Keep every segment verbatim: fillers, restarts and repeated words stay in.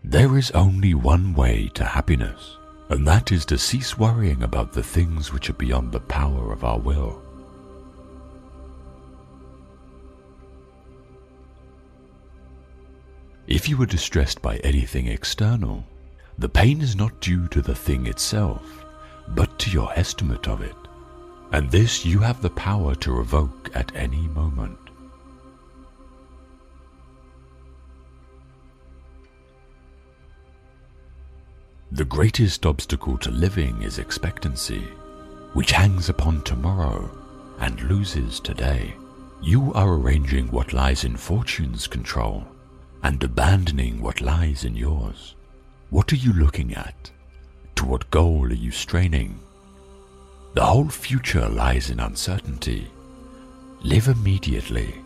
There is only one way to happiness, and that is to cease worrying about the things which are beyond the power of our will. If you are distressed by anything external, the pain is not due to the thing itself, but to your estimate of it, and this you have the power to revoke at any moment. The greatest obstacle to living is expectancy, which hangs upon tomorrow and loses today. You are arranging what lies in fortune's control and abandoning what lies in yours. What are you looking at? To what goal are you straining? The whole future lies in uncertainty. Live immediately.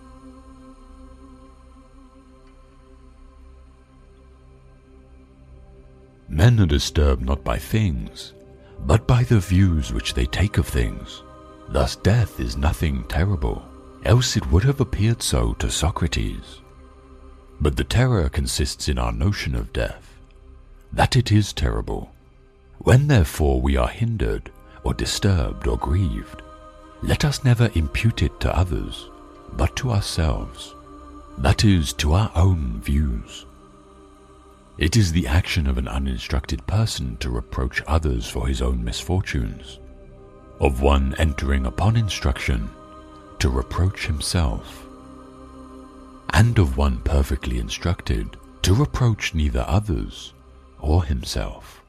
Men are disturbed not by things, but by the views which they take of things. Thus death is nothing terrible, else it would have appeared so to Socrates. But the terror consists in our notion of death, that it is terrible. When therefore we are hindered, or disturbed, or grieved, let us never impute it to others, but to ourselves, that is, to our own views. It is the action of an uninstructed person to reproach others for his own misfortunes, of one entering upon instruction to reproach himself, and of one perfectly instructed to reproach neither others or himself.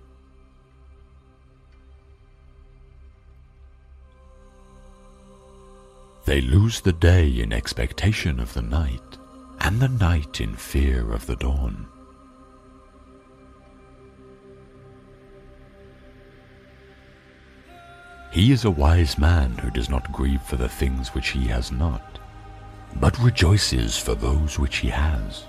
They lose the day in expectation of the night, and the night in fear of the dawn. He is a wise man who does not grieve for the things which he has not, but rejoices for those which he has.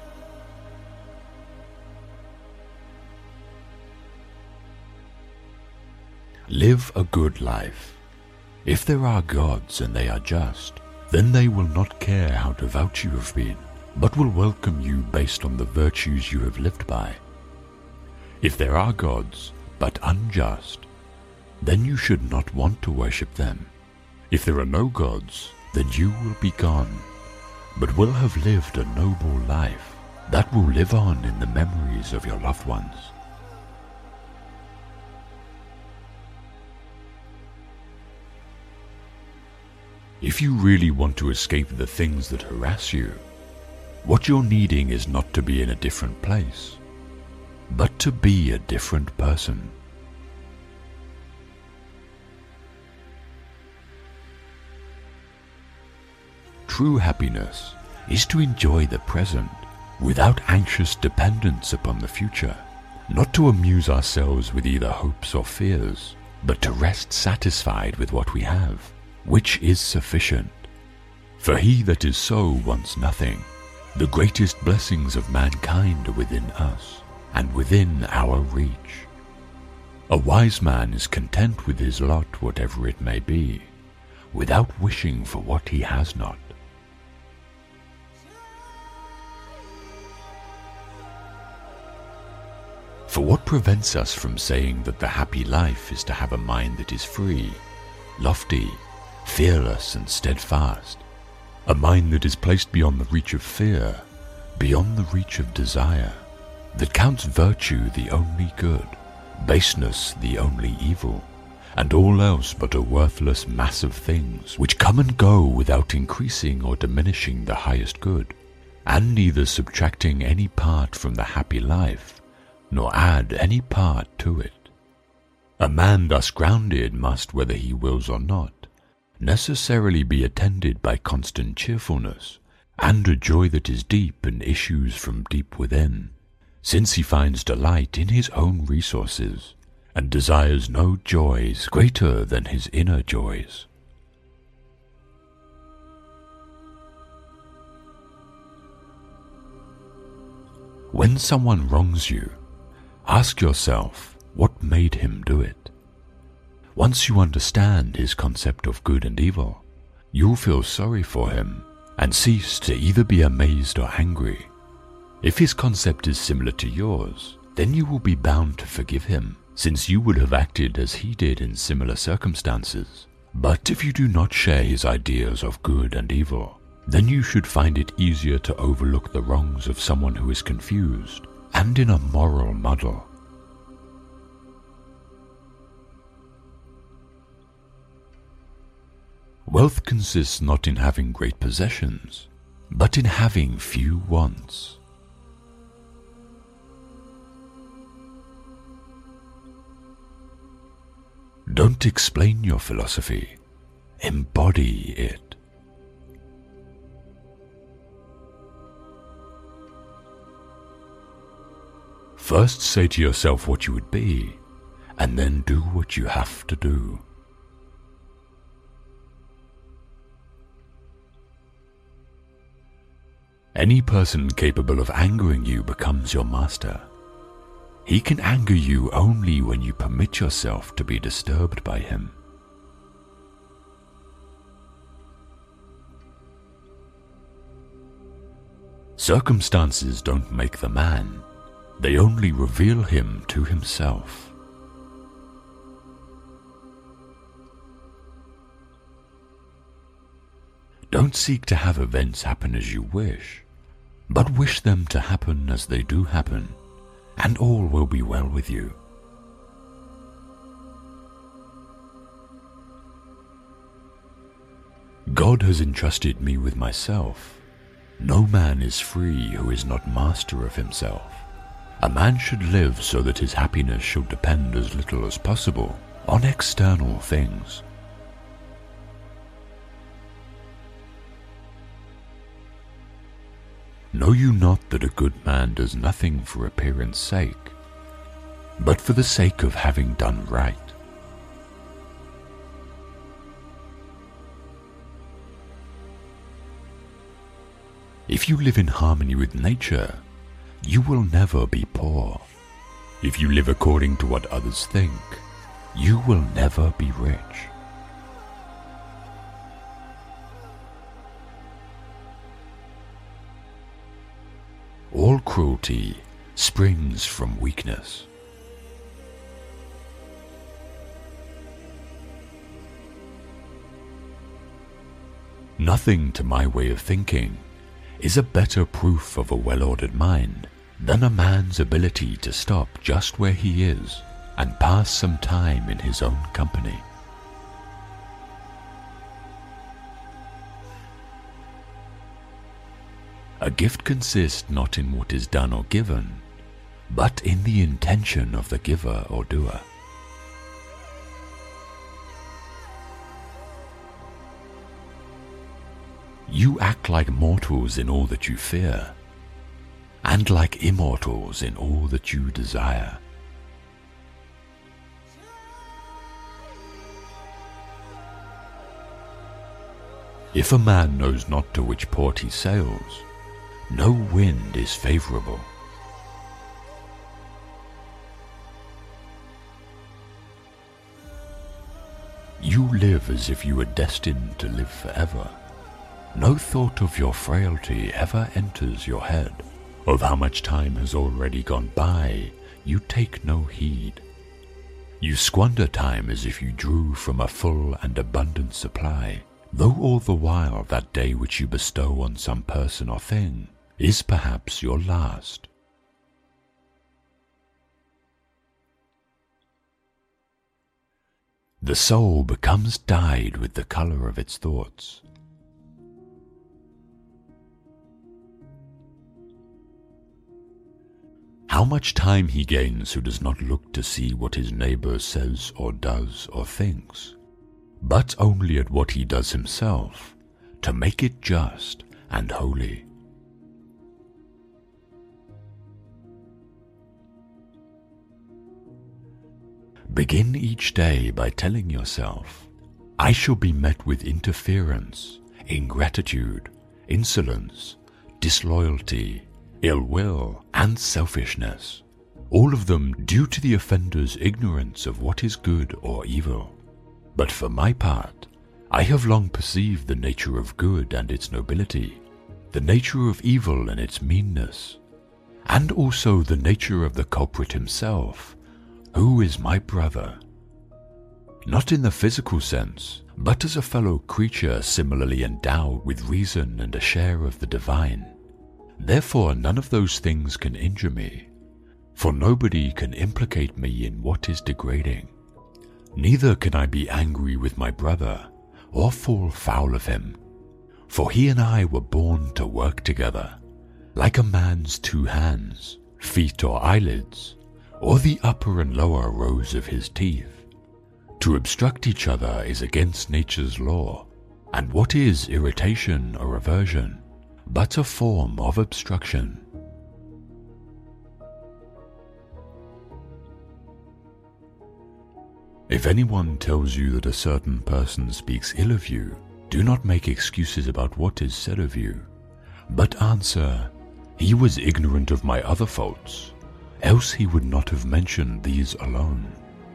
Live a good life. If there are gods and they are just, then they will not care how devout you have been, but will welcome you based on the virtues you have lived by. If there are gods, but unjust, then you should not want to worship them. If there are no gods, then you will be gone, but will have lived a noble life that will live on in the memories of your loved ones. If you really want to escape the things that harass you, what you're needing is not to be in a different place, but to be a different person. True happiness is to enjoy the present without anxious dependence upon the future, not to amuse ourselves with either hopes or fears, but to rest satisfied with what we have, which is sufficient. For he that is so wants nothing. The greatest blessings of mankind are within us and within our reach. A wise man is content with his lot, whatever it may be, without wishing for what he has not. For what prevents us from saying that the happy life is to have a mind that is free, lofty, fearless and steadfast, a mind that is placed beyond the reach of fear, beyond the reach of desire, that counts virtue the only good, baseness the only evil, and all else but a worthless mass of things which come and go without increasing or diminishing the highest good, and neither subtracting any part from the happy life, nor add any part to it. A man thus grounded must, whether he wills or not, necessarily be attended by constant cheerfulness, and a joy that is deep and issues from deep within, since he finds delight in his own resources, and desires no joys greater than his inner joys. When someone wrongs you, ask yourself what made him do it. Once you understand his concept of good and evil, you'll feel sorry for him and cease to either be amazed or angry. If his concept is similar to yours, then you will be bound to forgive him, since you would have acted as he did in similar circumstances. But if you do not share his ideas of good and evil, then you should find it easier to overlook the wrongs of someone who is confused and in a moral muddle. Wealth consists not in having great possessions, but in having few wants. Don't explain your philosophy, embody it. First say to yourself what you would be, and then do what you have to do. Any person capable of angering you becomes your master. He can anger you only when you permit yourself to be disturbed by him. Circumstances don't make the man, they only reveal him to himself. Don't seek to have events happen as you wish, but wish them to happen as they do happen, and all will be well with you. God has entrusted me with myself. No man is free who is not master of himself. A man should live so that his happiness should depend as little as possible on external things. Know you not that a good man does nothing for appearance sake, but for the sake of having done right? If you live in harmony with nature, you will never be poor. If you live according to what others think, you will never be rich. All cruelty springs from weakness. Nothing, to my way of thinking, is a better proof of a well-ordered mind than a man's ability to stop just where he is and pass some time in his own company. A gift consists not in what is done or given, but in the intention of the giver or doer. You act like mortals in all that you fear, and like immortals in all that you desire. If a man knows not to which port he sails, no wind is favorable. You live as if you were destined to live forever. No thought of your frailty ever enters your head. Of how much time has already gone by, you take no heed. You squander time as if you drew from a full and abundant supply, though all the while that day which you bestow on some person or thing is perhaps your last. The soul becomes dyed with the color of its thoughts. How much time he gains who does not look to see what his neighbor says or does or thinks, but only at what he does himself, to make it just and holy. Begin each day by telling yourself, I shall be met with interference, ingratitude, insolence, disloyalty, ill will, and selfishness, all of them due to the offender's ignorance of what is good or evil. But for my part, I have long perceived the nature of good and its nobility, the nature of evil and its meanness, and also the nature of the culprit himself, who is my brother. Not in the physical sense, but as a fellow creature similarly endowed with reason and a share of the divine. Therefore none of those things can injure me, for nobody can implicate me in what is degrading. Neither can I be angry with my brother, or fall foul of him, for he and I were born to work together, like a man's two hands, feet or eyelids, or the upper and lower rows of his teeth. To obstruct each other is against nature's law, and what is irritation or aversion but a form of obstruction? If anyone tells you that a certain person speaks ill of you, do not make excuses about what is said of you, but answer, "He was ignorant of my other faults, else he would not have mentioned these alone."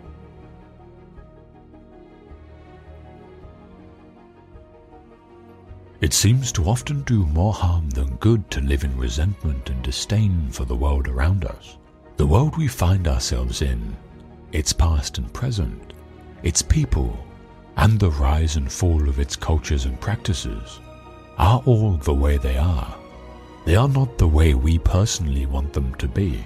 It seems to often do more harm than good to live in resentment and disdain for the world around us. The world we find ourselves in, its past and present, its people, and the rise and fall of its cultures and practices, are all the way they are. They are not the way we personally want them to be.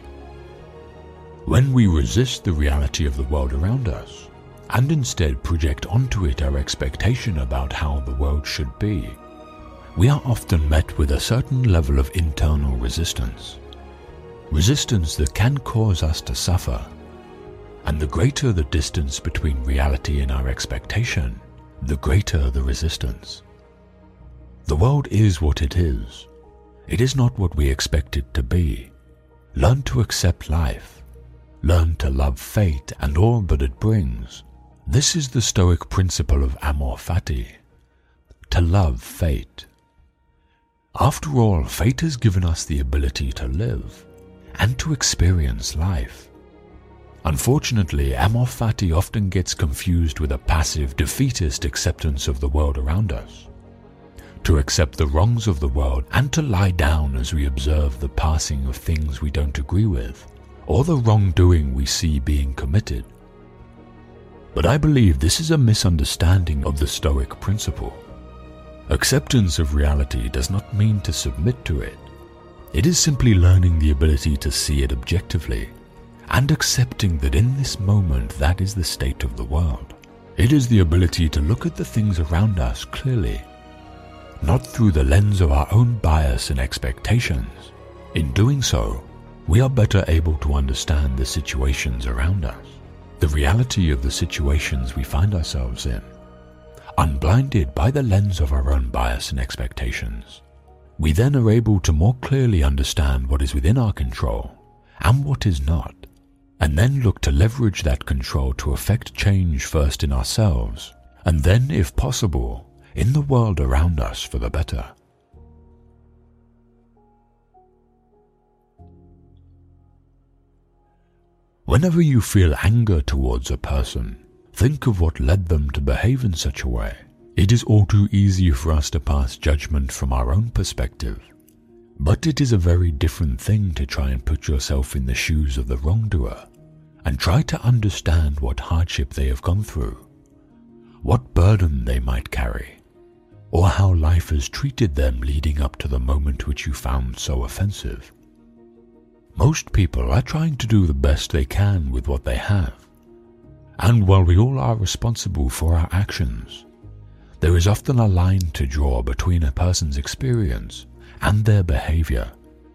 When we resist the reality of the world around us, and instead project onto it our expectation about how the world should be, we are often met with a certain level of internal resistance. Resistance that can cause us to suffer. And the greater the distance between reality and our expectation, the greater the resistance. The world is what it is. It is not what we expect it to be. Learn to accept life. Learn to love fate and all that it brings. This is the Stoic principle of amor fati, to love fate. After all, fate has given us the ability to live and to experience life. Unfortunately, amor fati often gets confused with a passive, defeatist acceptance of the world around us. To accept the wrongs of the world and to lie down as we observe the passing of things we don't agree with, or the wrongdoing we see being committed. But I believe this is a misunderstanding of the Stoic principle. Acceptance of reality does not mean to submit to it. It is simply learning the ability to see it objectively and accepting that in this moment that is the state of the world. It is the ability to look at the things around us clearly, not through the lens of our own bias and expectations. In doing so, we are better able to understand the situations around us, the reality of the situations we find ourselves in. Unblinded by the lens of our own bias and expectations, we then are able to more clearly understand what is within our control and what is not, and then look to leverage that control to effect change first in ourselves, and then, if possible, in the world around us for the better. Whenever you feel anger towards a person, think of what led them to behave in such a way. It is all too easy for us to pass judgment from our own perspective, but it is a very different thing to try and put yourself in the shoes of the wrongdoer and try to understand what hardship they have gone through, what burden they might carry, or how life has treated them leading up to the moment which you found so offensive. Most people are trying to do the best they can with what they have. And while we all are responsible for our actions, there is often a line to draw between a person's experience and their behavior.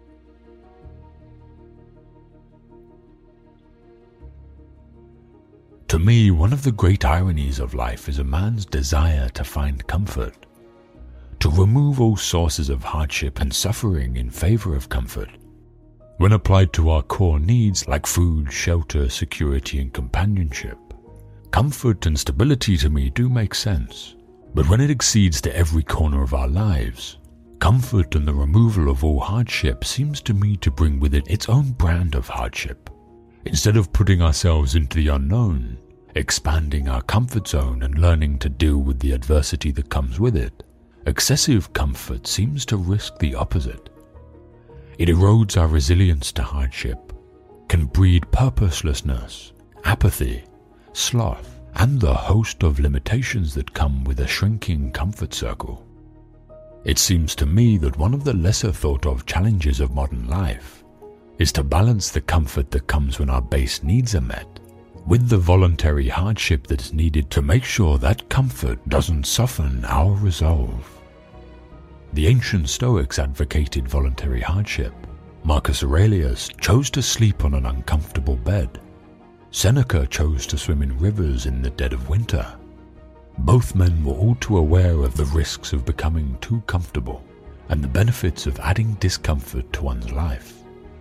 To me, one of the great ironies of life is a man's desire to find comfort, to remove all sources of hardship and suffering in favor of comfort. When applied to our core needs like food, shelter, security, and companionship, comfort and stability to me do make sense, but when it exceeds to every corner of our lives, comfort and the removal of all hardship seems to me to bring with it its own brand of hardship. Instead of putting ourselves into the unknown, expanding our comfort zone and learning to deal with the adversity that comes with it, excessive comfort seems to risk the opposite. It erodes our resilience to hardship, can breed purposelessness, apathy, sloth, and the host of limitations that come with a shrinking comfort circle. It seems to me that one of the lesser thought of challenges of modern life is to balance the comfort that comes when our base needs are met with the voluntary hardship that is needed to make sure that comfort doesn't soften our resolve. The ancient Stoics advocated voluntary hardship. Marcus Aurelius chose to sleep on an uncomfortable bed. Seneca chose to swim in rivers in the dead of winter. Both men were all too aware of the risks of becoming too comfortable and the benefits of adding discomfort to one's life.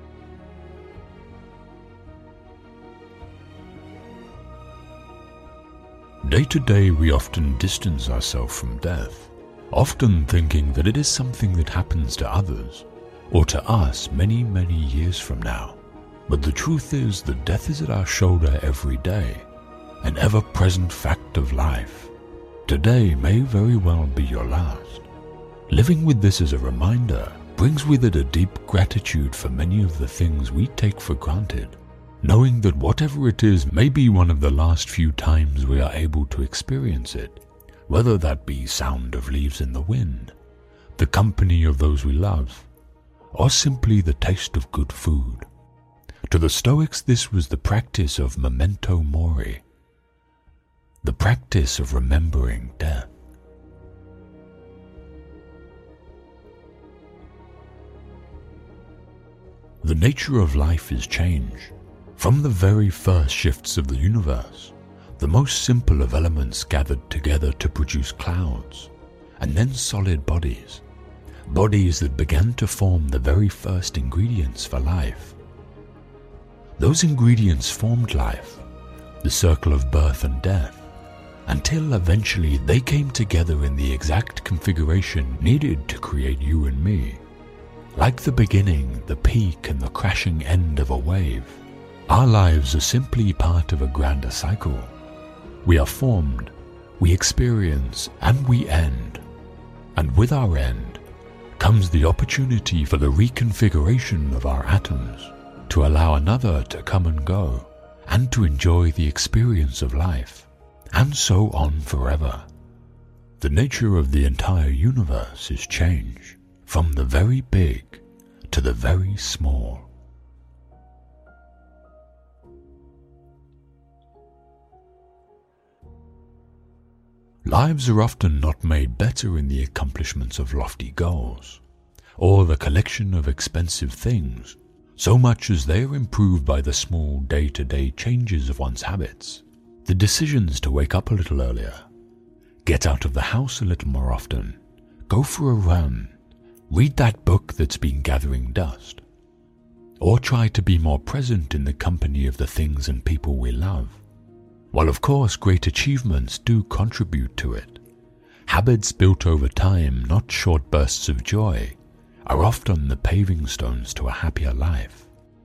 Day to day we often distance ourselves from death, often thinking that it is something that happens to others, or to us many, many years from now. But the truth is that death is at our shoulder every day, an ever-present fact of life. Today may very well be your last. Living with this as a reminder brings with it a deep gratitude for many of the things we take for granted, knowing that whatever it is may be one of the last few times we are able to experience it, whether that be sound of leaves in the wind, the company of those we love, or simply the taste of good food. To the Stoics this was the practice of memento mori, the practice of remembering death. The nature of life is change. From the very first shifts of the universe, the most simple of elements gathered together to produce clouds, and then solid bodies, bodies that began to form the very first ingredients for life. Those ingredients formed life, the circle of birth and death, until eventually they came together in the exact configuration needed to create you and me. Like the beginning, the peak, and the crashing end of a wave, our lives are simply part of a grander cycle. We are formed, we experience, and we end. And with our end comes the opportunity for the reconfiguration of our atoms, to allow another to come and go, and to enjoy the experience of life, and so on forever. The nature of the entire universe is change, from the very big to the very small. Lives are often not made better in the accomplishments of lofty goals, or the collection of expensive things, so much as they are improved by the small day-to-day changes of one's habits. The decisions to wake up a little earlier, get out of the house a little more often, go for a run, read that book that's been gathering dust, or try to be more present in the company of the things and people we love. While of course great achievements do contribute to it, habits built over time, not short bursts of joy, are often the paving stones to a happier life.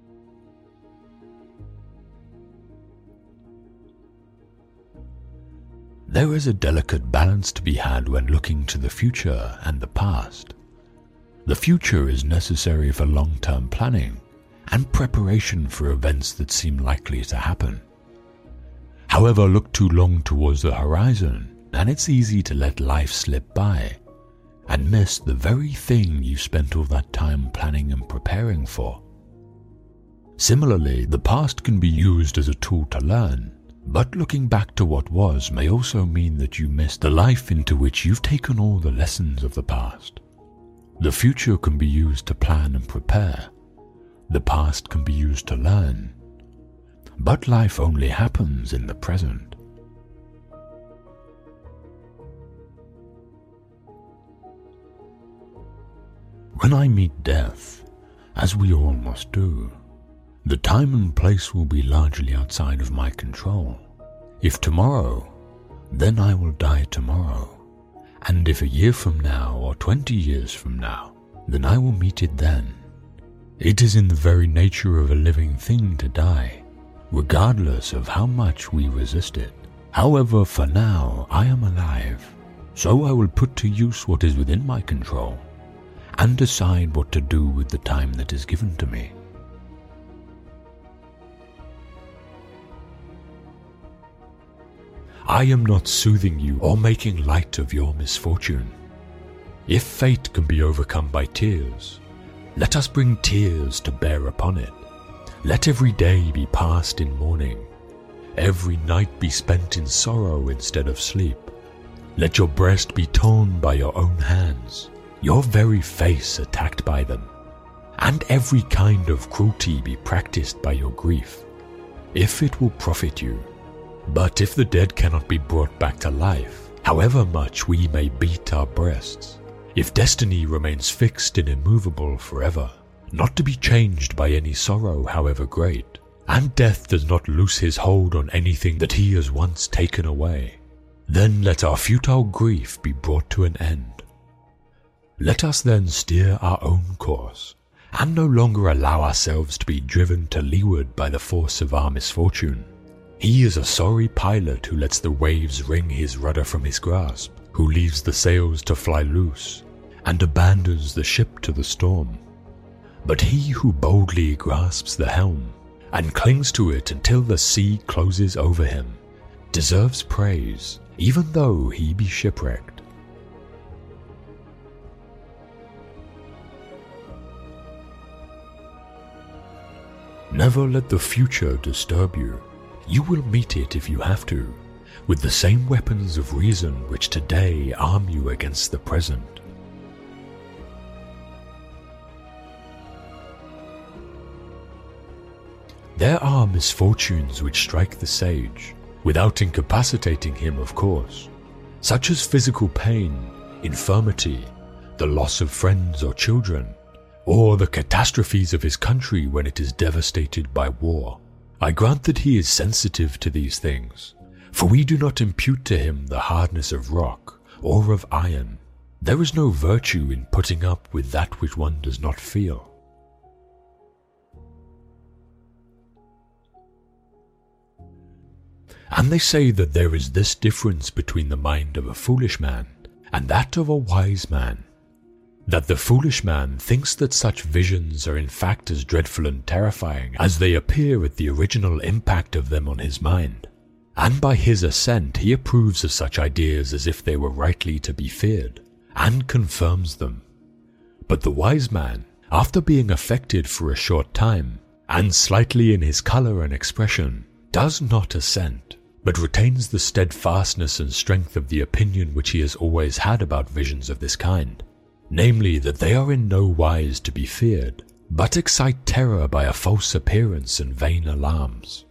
There is a delicate balance to be had when looking to the future and the past. The future is necessary for long-term planning and preparation for events that seem likely to happen. However, look too long towards the horizon, and it's easy to let life slip by and miss the very thing you spent all that time planning and preparing for. Similarly, the past can be used as a tool to learn, but looking back to what was may also mean that you missed the life into which you've taken all the lessons of the past. The future can be used to plan and prepare. The past can be used to learn. But life only happens in the present. When I meet death, as we all must do, the time and place will be largely outside of my control. If tomorrow, then I will die tomorrow. And if a year from now or twenty years from now, then I will meet it then. It is in the very nature of a living thing to die, regardless of how much we resist it. However, for now I am alive, so I will put to use what is within my control, and decide what to do with the time that is given to me. I am not soothing you or making light of your misfortune. If fate can be overcome by tears, let us bring tears to bear upon it. Let every day be passed in mourning, every night be spent in sorrow instead of sleep. Let your breast be torn by your own hands, your very face attacked by them, and every kind of cruelty be practiced by your grief, if it will profit you. But if the dead cannot be brought back to life, however much we may beat our breasts, if destiny remains fixed and immovable forever, not to be changed by any sorrow however great, and death does not loose his hold on anything that he has once taken away, then let our futile grief be brought to an end. Let us then steer our own course, and no longer allow ourselves to be driven to leeward by the force of our misfortune. He is a sorry pilot who lets the waves wring his rudder from his grasp, who leaves the sails to fly loose, and abandons the ship to the storm. But he who boldly grasps the helm, and clings to it until the sea closes over him, deserves praise, even though he be shipwrecked. Never let the future disturb you. You will meet it if you have to, with the same weapons of reason which today arm you against the present. There are misfortunes which strike the sage, without incapacitating him, of course, such as physical pain, infirmity, the loss of friends or children, or the catastrophes of his country when it is devastated by war. I grant that he is sensitive to these things, for we do not impute to him the hardness of rock or of iron. There is no virtue in putting up with that which one does not feel. And they say that there is this difference between the mind of a foolish man and that of a wise man, that the foolish man thinks that such visions are in fact as dreadful and terrifying as they appear at the original impact of them on his mind, and by his assent he approves of such ideas as if they were rightly to be feared, and confirms them. But the wise man, after being affected for a short time, and slightly in his colour and expression, does not assent, but retains the steadfastness and strength of the opinion which he has always had about visions of this kind, namely that they are in no wise to be feared, but excite terror by a false appearance and vain alarms.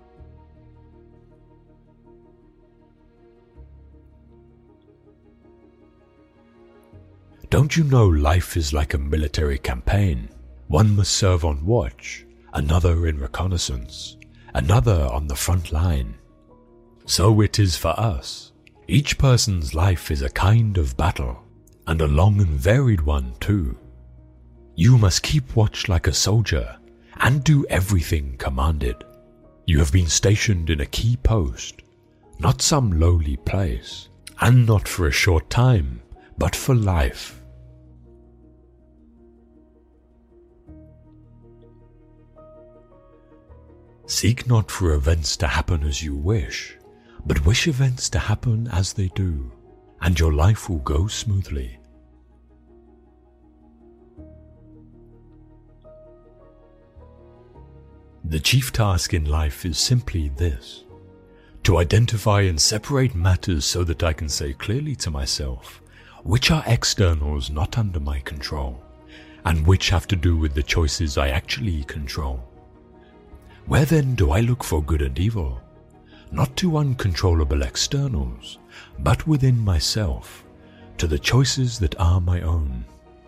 Don't you know life is like a military campaign? One must serve on watch, another in reconnaissance, another on the front line. So it is for us. Each person's life is a kind of battle, and a long and varied one too. You must keep watch like a soldier, and do everything commanded. You have been stationed in a key post, not some lowly place, and not for a short time, but for life. Seek not for events to happen as you wish, but wish events to happen as they do, and your life will go smoothly. The chief task in life is simply this: to identify and separate matters so that I can say clearly to myself which are externals not under my control, and which have to do with the choices I actually control. Where then do I look for good and evil? Not to uncontrollable externals, but within myself, to the choices that are my own.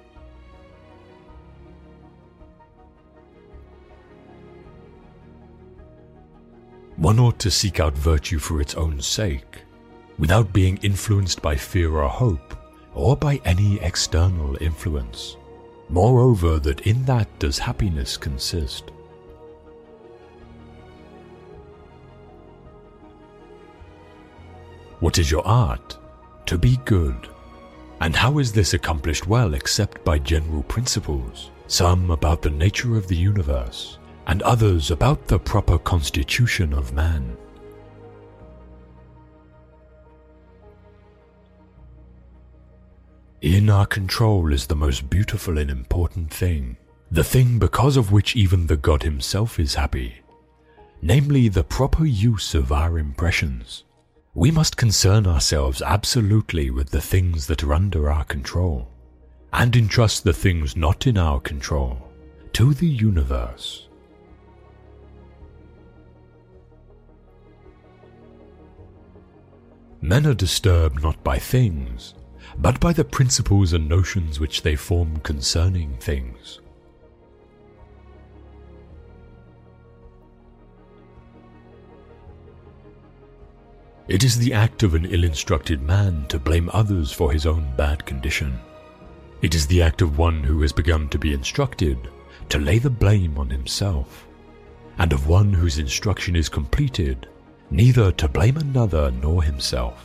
One ought to seek out virtue for its own sake, without being influenced by fear or hope, or by any external influence. Moreover, that in that does happiness consist. What is your art? To be good. And how is this accomplished well except by general principles, some about the nature of the universe, and others about the proper constitution of man? In our control is the most beautiful and important thing, the thing because of which even the God himself is happy, namely the proper use of our impressions. We must concern ourselves absolutely with the things that are under our control, and entrust the things not in our control to the universe. Men are disturbed not by things, but by the principles and notions which they form concerning things. It is the act of an ill-instructed man to blame others for his own bad condition. It is the act of one who has begun to be instructed to lay the blame on himself, and of one whose instruction is completed, neither to blame another nor himself.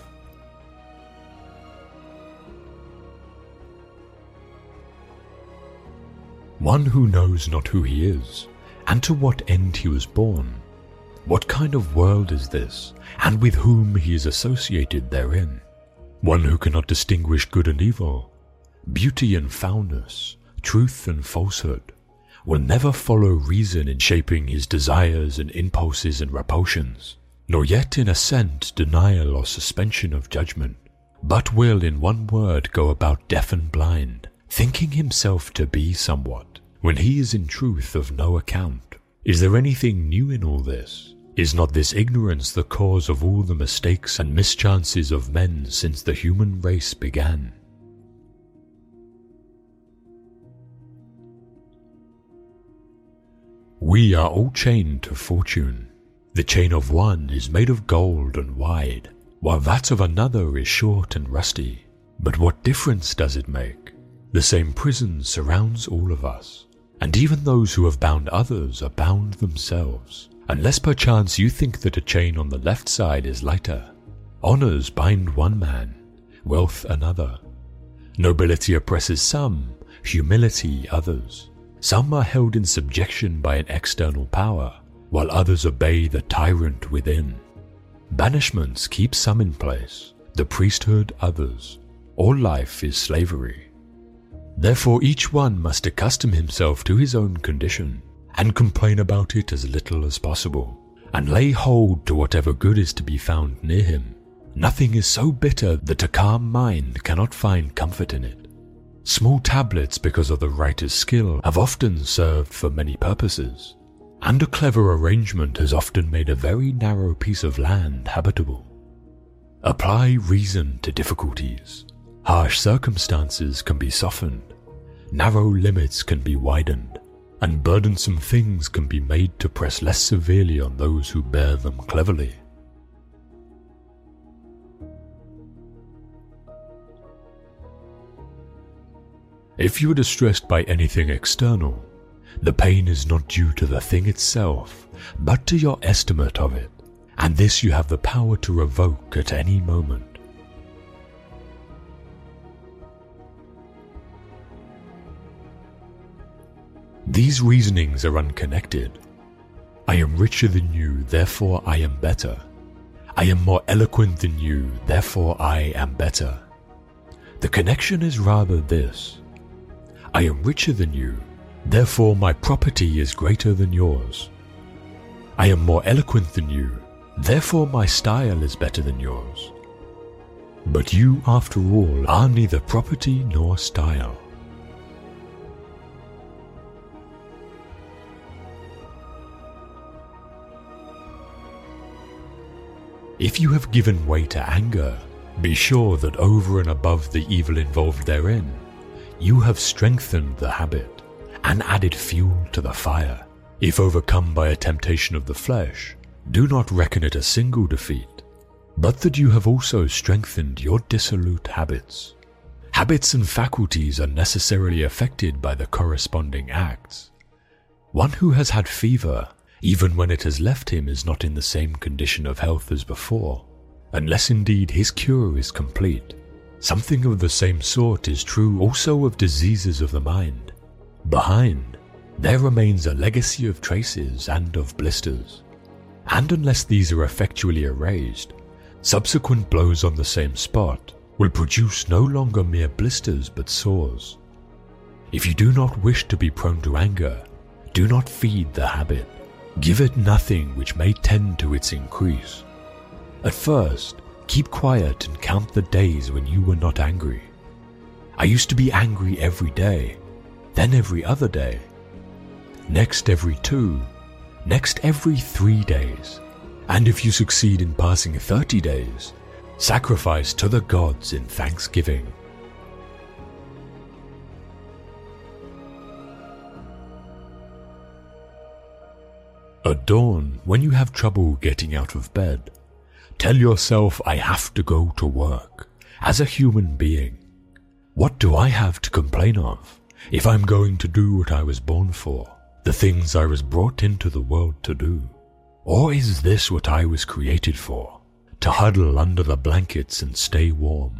One who knows not who he is, and to what end he was born, what kind of world is this, and with whom he is associated therein. One who cannot distinguish good and evil, beauty and foulness, truth and falsehood, will never follow reason in shaping his desires and impulses and repulsions, nor yet in assent, denial, or suspension of judgment, but will in one word go about deaf and blind, thinking himself to be somewhat, when he is in truth of no account. Is there anything new in all this? Is not this ignorance the cause of all the mistakes and mischances of men since the human race began? We are all chained to fortune. The chain of one is made of gold and wide, while that of another is short and rusty. But what difference does it make? The same prison surrounds all of us, and even those who have bound others are bound themselves, unless perchance you think that a chain on the left side is lighter. Honours bind one man, wealth another. Nobility oppresses some, humility others. Some are held in subjection by an external power, while others obey the tyrant within. Banishments keep some in place, the priesthood others. All life is slavery. Therefore each one must accustom himself to his own condition, and complain about it as little as possible, and lay hold to whatever good is to be found near him. Nothing is so bitter that a calm mind cannot find comfort in it. Small tablets, because of the writer's skill, have often served for many purposes, and a clever arrangement has often made a very narrow piece of land habitable. Apply reason to difficulties. Harsh circumstances can be softened, narrow limits can be widened, and burdensome things can be made to press less severely on those who bear them cleverly. If you are distressed by anything external, the pain is not due to the thing itself, but to your estimate of it, and this you have the power to revoke at any moment. These reasonings are unconnected. I am richer than you, therefore I am better. I am more eloquent than you, therefore I am better. The connection is rather this: I am richer than you, therefore my property is greater than yours. I am more eloquent than you, therefore my style is better than yours. But you, after all, are neither property nor style. If you have given way to anger, be sure that over and above the evil involved therein, you have strengthened the habit and added fuel to the fire. If overcome by a temptation of the flesh, do not reckon it a single defeat, but that you have also strengthened your dissolute habits. Habits and faculties are necessarily affected by the corresponding acts. One who has had fever, even when it has left him, is not in the same condition of health as before, unless indeed his cure is complete. Something of the same sort is true also of diseases of the mind. Behind, there remains a legacy of traces and of blisters, and unless these are effectually erased, subsequent blows on the same spot will produce no longer mere blisters but sores. If you do not wish to be prone to anger, do not feed the habit. Give it nothing which may tend to its increase. At first, keep quiet and count the days when you were not angry. I used to be angry every day, then every other day, next every two, next every three days, and if you succeed in passing thirty days, sacrifice to the gods in thanksgiving. At dawn, when you have trouble getting out of bed, tell yourself, I have to go to work. As a human being, what do I have to complain of if I'm going to do what I was born for, the things I was brought into the world to do? Or is this what I was created for, to huddle under the blankets and stay warm?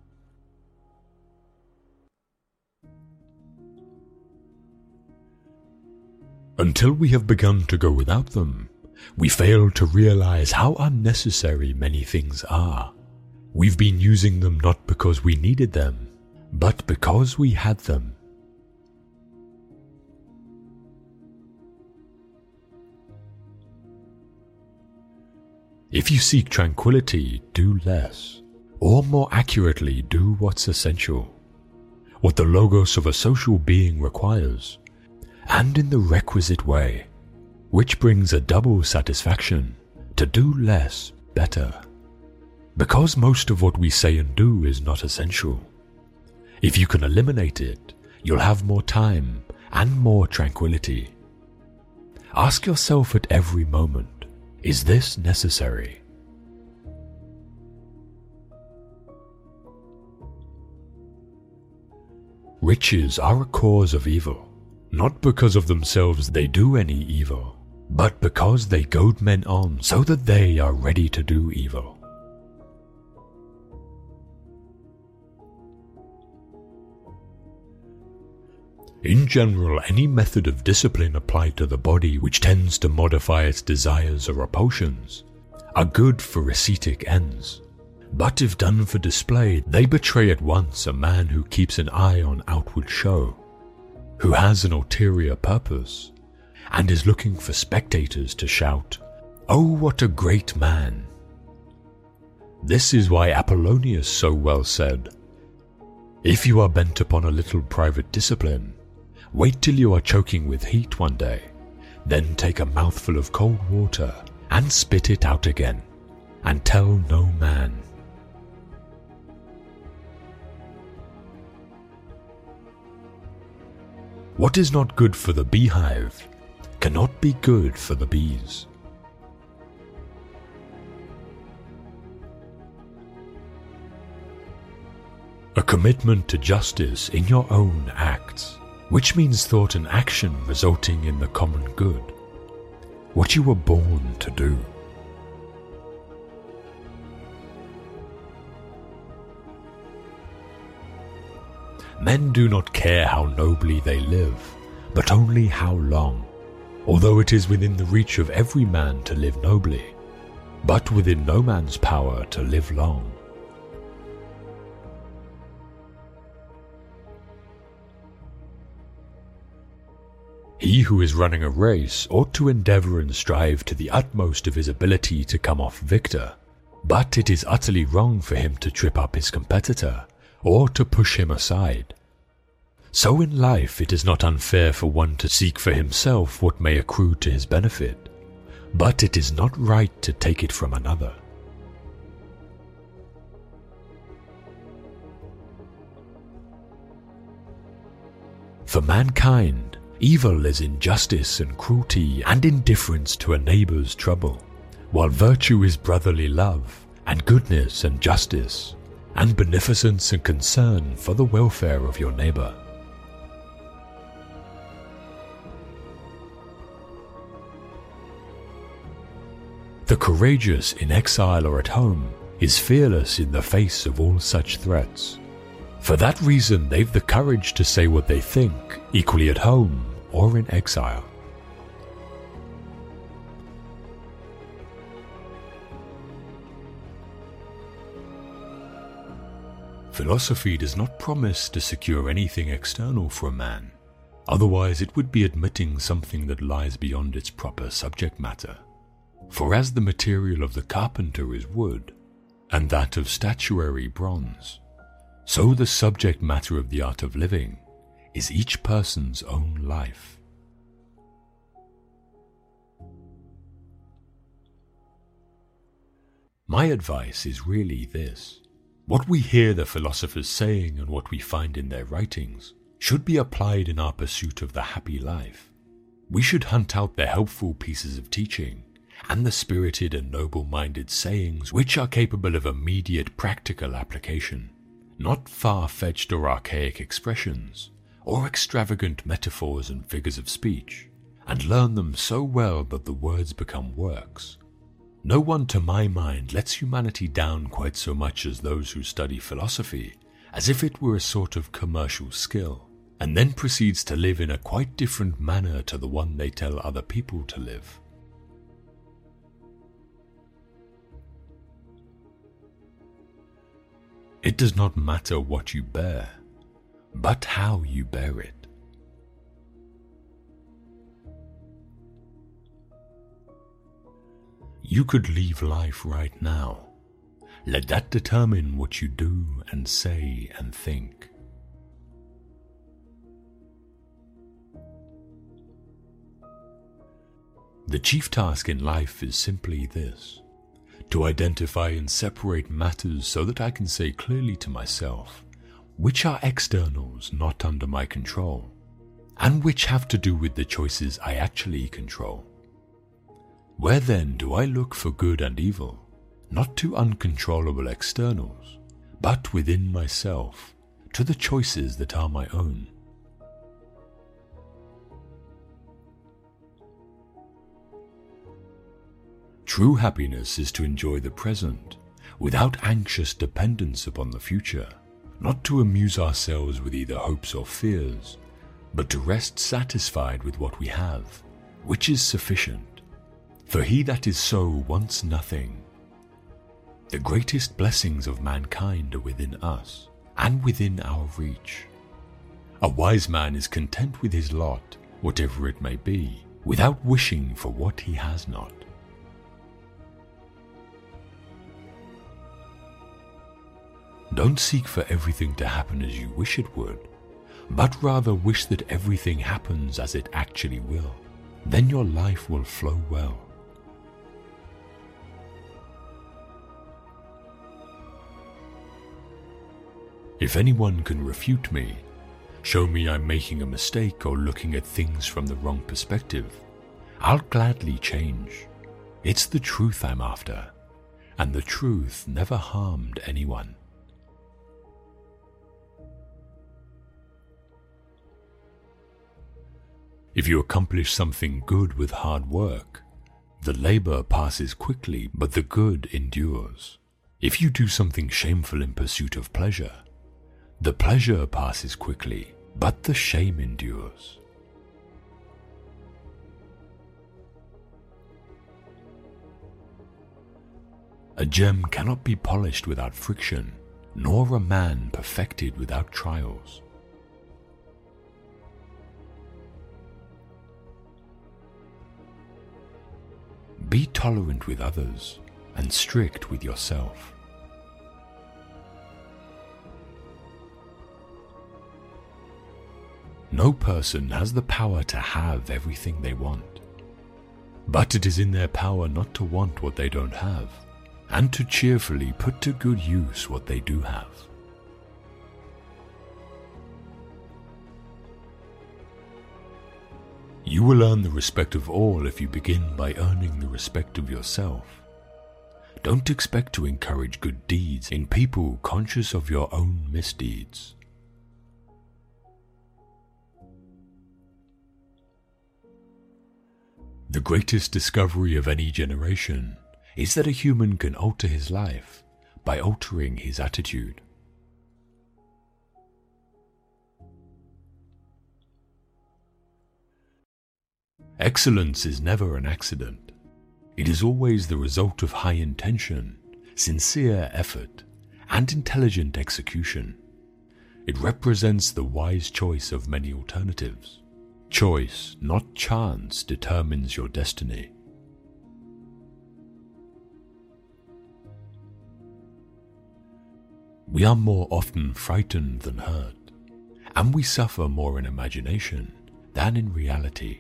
Until we have begun to go without them, we fail to realize how unnecessary many things are. We've been using them not because we needed them, but because we had them. If you seek tranquility, do less, or more accurately, do what's essential, what the logos of a social being requires, and in the requisite way, which brings a double satisfaction, to do less better. Because most of what we say and do is not essential. If you can eliminate it, you'll have more time and more tranquility. Ask yourself at every moment, is this necessary? Riches are a cause of evil. Not because of themselves they do any evil, but because they goad men on so that they are ready to do evil. In general, any method of discipline applied to the body which tends to modify its desires or repulsions are good for ascetic ends, but if done for display, they betray at once a man who keeps an eye on outward show, who has an ulterior purpose, and is looking for spectators to shout, "Oh, what a great man!" This is why Apollonius so well said, "If you are bent upon a little private discipline, wait till you are choking with heat one day, then take a mouthful of cold water and spit it out again, and tell no man." What is not good for the beehive cannot be good for the bees. A commitment to justice in your own acts, which means thought and action resulting in the common good, what you were born to do. Men do not care how nobly they live, but only how long, although it is within the reach of every man to live nobly, but within no man's power to live long. He who is running a race ought to endeavour and strive to the utmost of his ability to come off victor, but it is utterly wrong for him to trip up his competitor, or to push him aside. So in life it is not unfair for one to seek for himself what may accrue to his benefit, but it is not right to take it from another. For mankind, evil is injustice and cruelty and indifference to a neighbour's trouble, while virtue is brotherly love and goodness and justice, and beneficence and concern for the welfare of your neighbour. The courageous in exile or at home is fearless in the face of all such threats. For that reason, they've the courage to say what they think, equally at home or in exile. Philosophy does not promise to secure anything external for a man. Otherwise, it would be admitting something that lies beyond its proper subject matter. For as the material of the carpenter is wood, and that of statuary bronze, so the subject matter of the art of living is each person's own life. My advice is really this. What we hear the philosophers saying and what we find in their writings should be applied in our pursuit of the happy life. We should hunt out the helpful pieces of teaching and the spirited and noble-minded sayings which are capable of immediate practical application, not far-fetched or archaic expressions or extravagant metaphors and figures of speech, and learn them so well that the words become works. No one, to my mind, lets humanity down quite so much as those who study philosophy as if it were a sort of commercial skill, and then proceeds to live in a quite different manner to the one they tell other people to live. It does not matter what you bear, but how you bear it. You could leave life right now. Let that determine what you do and say and think. The chief task in life is simply this: to identify and separate matters so that I can say clearly to myself which are externals not under my control, and which have to do with the choices I actually control. Where then do I look for good and evil? Not to uncontrollable externals, but within myself, to the choices that are my own. True happiness is to enjoy the present, without anxious dependence upon the future, not to amuse ourselves with either hopes or fears, but to rest satisfied with what we have, which is sufficient. For he that is so wants nothing. The greatest blessings of mankind are within us, and within our reach. A wise man is content with his lot, whatever it may be, without wishing for what he has not. Don't seek for everything to happen as you wish it would, but rather wish that everything happens as it actually will. Then your life will flow well. If anyone can refute me, show me I'm making a mistake or looking at things from the wrong perspective, I'll gladly change. It's the truth I'm after, and the truth never harmed anyone. If you accomplish something good with hard work, the labor passes quickly, but the good endures. If you do something shameful in pursuit of pleasure, the pleasure passes quickly, but the shame endures. A gem cannot be polished without friction, nor a man perfected without trials. Be tolerant with others and strict with yourself. No person has the power to have everything they want, but it is in their power not to want what they don't have, and to cheerfully put to good use what they do have. You will earn the respect of all if you begin by earning the respect of yourself. Don't expect to encourage good deeds in people conscious of your own misdeeds. The greatest discovery of any generation is that a human can alter his life by altering his attitude. Excellence is never an accident. It is always the result of high intention, sincere effort, and intelligent execution. It represents the wise choice of many alternatives. Choice, not chance, determines your destiny. We are more often frightened than hurt, and we suffer more in imagination than in reality.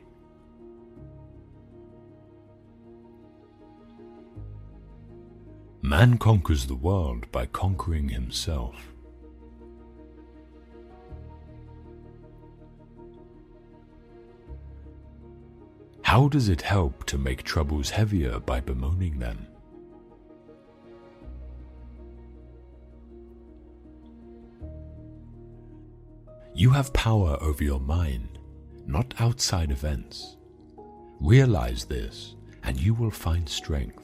Man conquers the world by conquering himself. How does it help to make troubles heavier by bemoaning them? You have power over your mind, not outside events. Realize this, and you will find strength.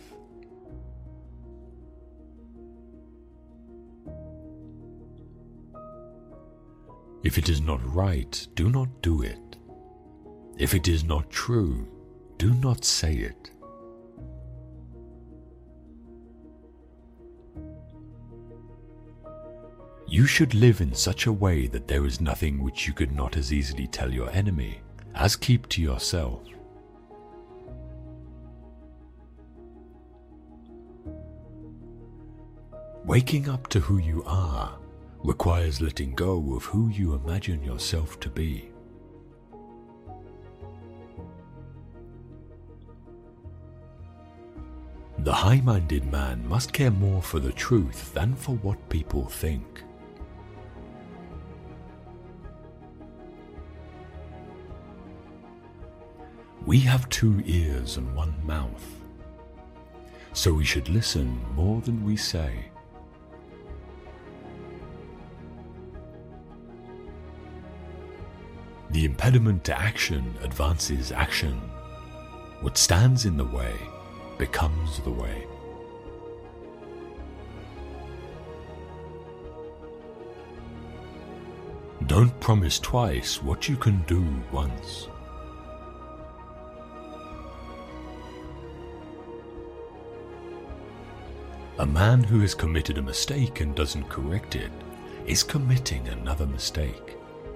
If it is not right, do not do it. If it is not true, do not say it. You should live in such a way that there is nothing which you could not as easily tell your enemy as keep to yourself. Waking up to who you are requires letting go of who you imagine yourself to be. The high-minded man must care more for the truth than for what people think. We have two ears and one mouth, so we should listen more than we say. The impediment to action advances action. What stands in the way becomes the way. Don't promise twice what you can do once. A man who has committed a mistake and doesn't correct it is committing another mistake.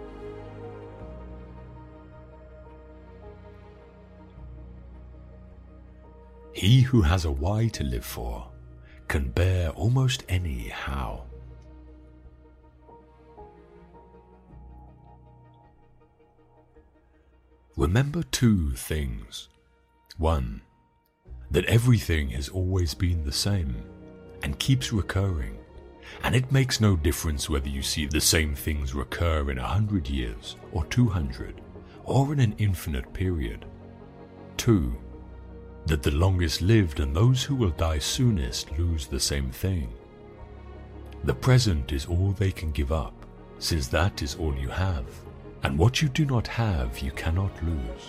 He who has a why to live for can bear almost any how. Remember two things. One, that everything has always been the same and keeps recurring, and it makes no difference whether you see the same things recur in a hundred years or two hundred or in an infinite period. Two, that the longest lived and those who will die soonest lose the same thing. The present is all they can give up, since that is all you have, and what you do not have you cannot lose.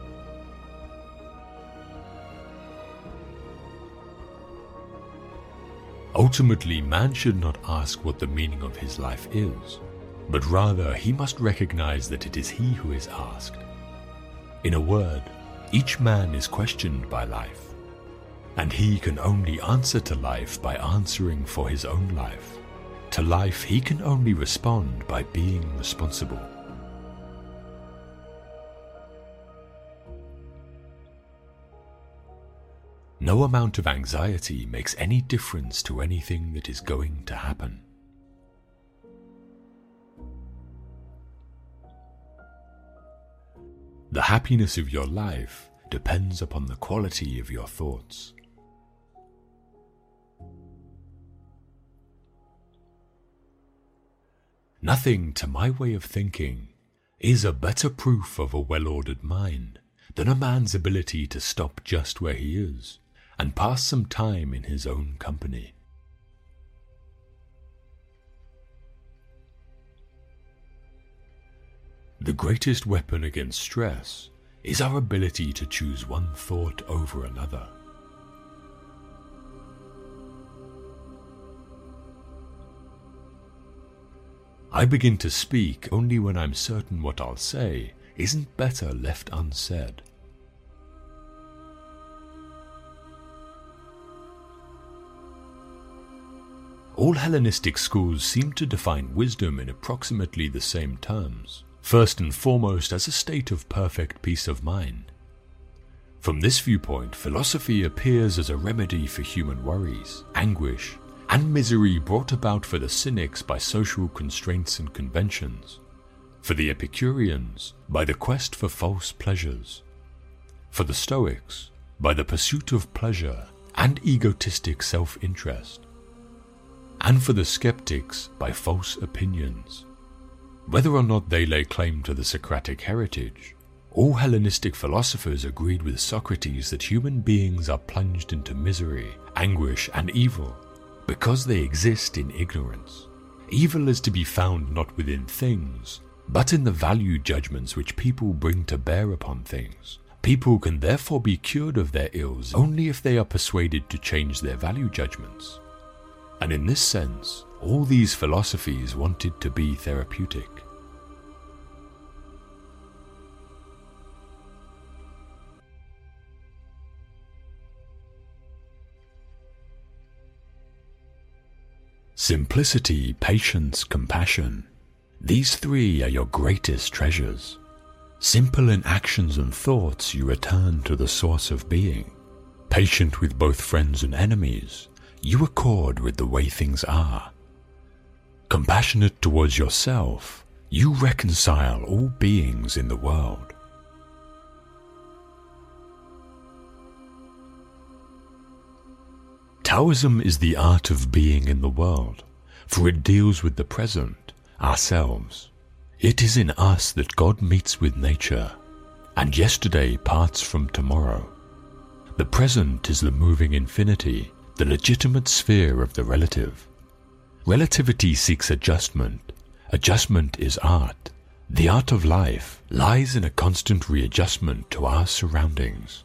Ultimately, man should not ask what the meaning of his life is, but rather he must recognize that it is he who is asked. In a word, each man is questioned by life, and he can only answer to life by answering for his own life. To life he can only respond by being responsible. No amount of anxiety makes any difference to anything that is going to happen. The happiness of your life depends upon the quality of your thoughts. Nothing, to my way of thinking, is a better proof of a well-ordered mind than a man's ability to stop just where he is and pass some time in his own company. The greatest weapon against stress is our ability to choose one thought over another. I begin to speak only when I'm certain what I'll say isn't better left unsaid. All Hellenistic schools seem to define wisdom in approximately the same terms, first and foremost as a state of perfect peace of mind. From this viewpoint, philosophy appears as a remedy for human worries, anguish, and misery brought about for the cynics by social constraints and conventions, for the Epicureans by the quest for false pleasures, for the Stoics by the pursuit of pleasure and egotistic self-interest, and for the skeptics by false opinions. Whether or not they lay claim to the Socratic heritage, all Hellenistic philosophers agreed with Socrates that human beings are plunged into misery, anguish, and evil because they exist in ignorance. Evil is to be found not within things, but in the value judgments which people bring to bear upon things. People can therefore be cured of their ills only if they are persuaded to change their value judgments. And in this sense, all these philosophies wanted to be therapeutic. Simplicity, patience, compassion. These three are your greatest treasures. Simple in actions and thoughts, you return to the source of being. Patient with both friends and enemies, you accord with the way things are. Compassionate towards yourself, you reconcile all beings in the world. Taoism is the art of being in the world, for it deals with the present, ourselves. It is in us that God meets with nature, and yesterday parts from tomorrow. The present is the moving infinity, the legitimate sphere of the relative. Relativity seeks adjustment. Adjustment is art. The art of life lies in a constant readjustment to our surroundings.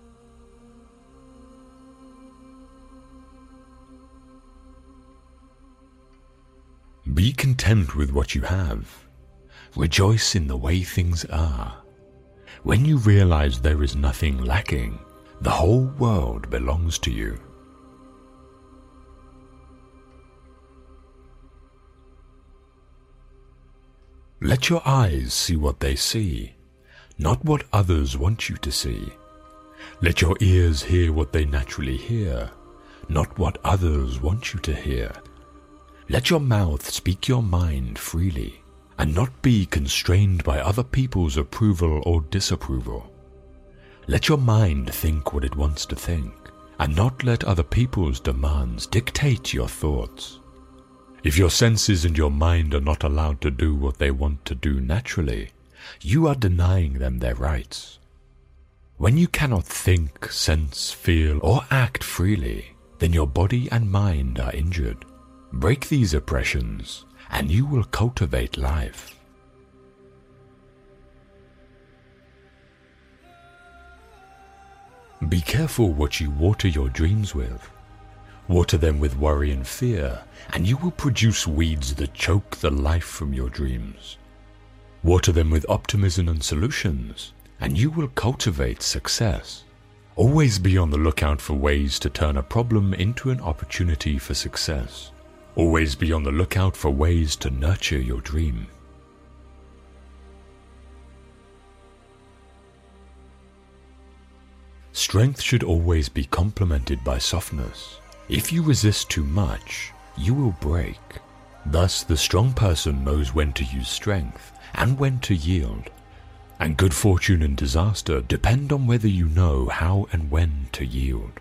Be content with what you have. Rejoice in the way things are. When you realize there is nothing lacking, the whole world belongs to you. Let your eyes see what they see, not what others want you to see. Let your ears hear what they naturally hear, not what others want you to hear. Let your mouth speak your mind freely, and not be constrained by other people's approval or disapproval. Let your mind think what it wants to think, and not let other people's demands dictate your thoughts. If your senses and your mind are not allowed to do what they want to do naturally, you are denying them their rights. When you cannot think, sense, feel, or act freely, then your body and mind are injured. Break these oppressions, and you will cultivate life. Be careful what you water your dreams with. Water them with worry and fear, and you will produce weeds that choke the life from your dreams. Water them with optimism and solutions, and you will cultivate success. Always be on the lookout for ways to turn a problem into an opportunity for success. Always be on the lookout for ways to nurture your dream. Strength should always be complemented by softness. If you resist too much, you will break. Thus, the strong person knows when to use strength and when to yield. And good fortune and disaster depend on whether you know how and when to yield.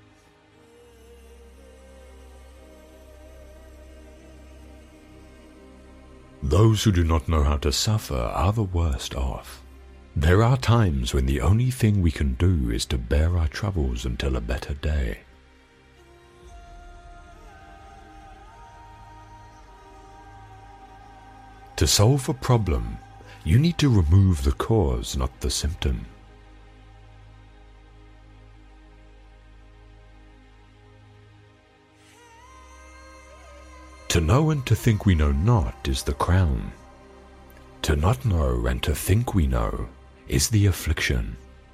Those who do not know how to suffer are the worst off. There are times when the only thing we can do is to bear our troubles until a better day. To solve a problem, you need to remove the cause, not the symptom. To To know and to think we know not is the crown. To not know and to think we know is the affliction.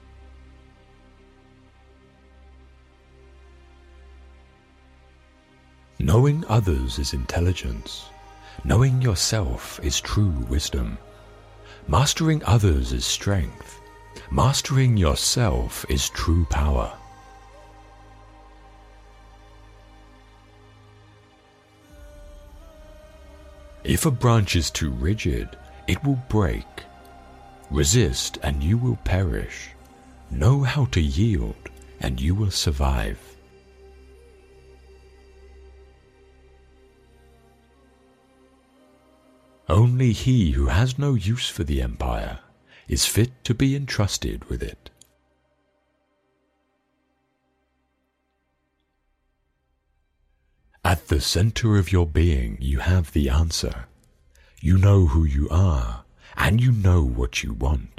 Knowing others is intelligence. Knowing yourself is true wisdom. Mastering others is strength. Mastering yourself is true power. If a branch is too rigid, it will break. Resist and you will perish. Know how to yield and you will survive. Only he who has no use for the empire is fit to be entrusted with it. At the center of your being you have the answer. You know who you are, and you know what you want.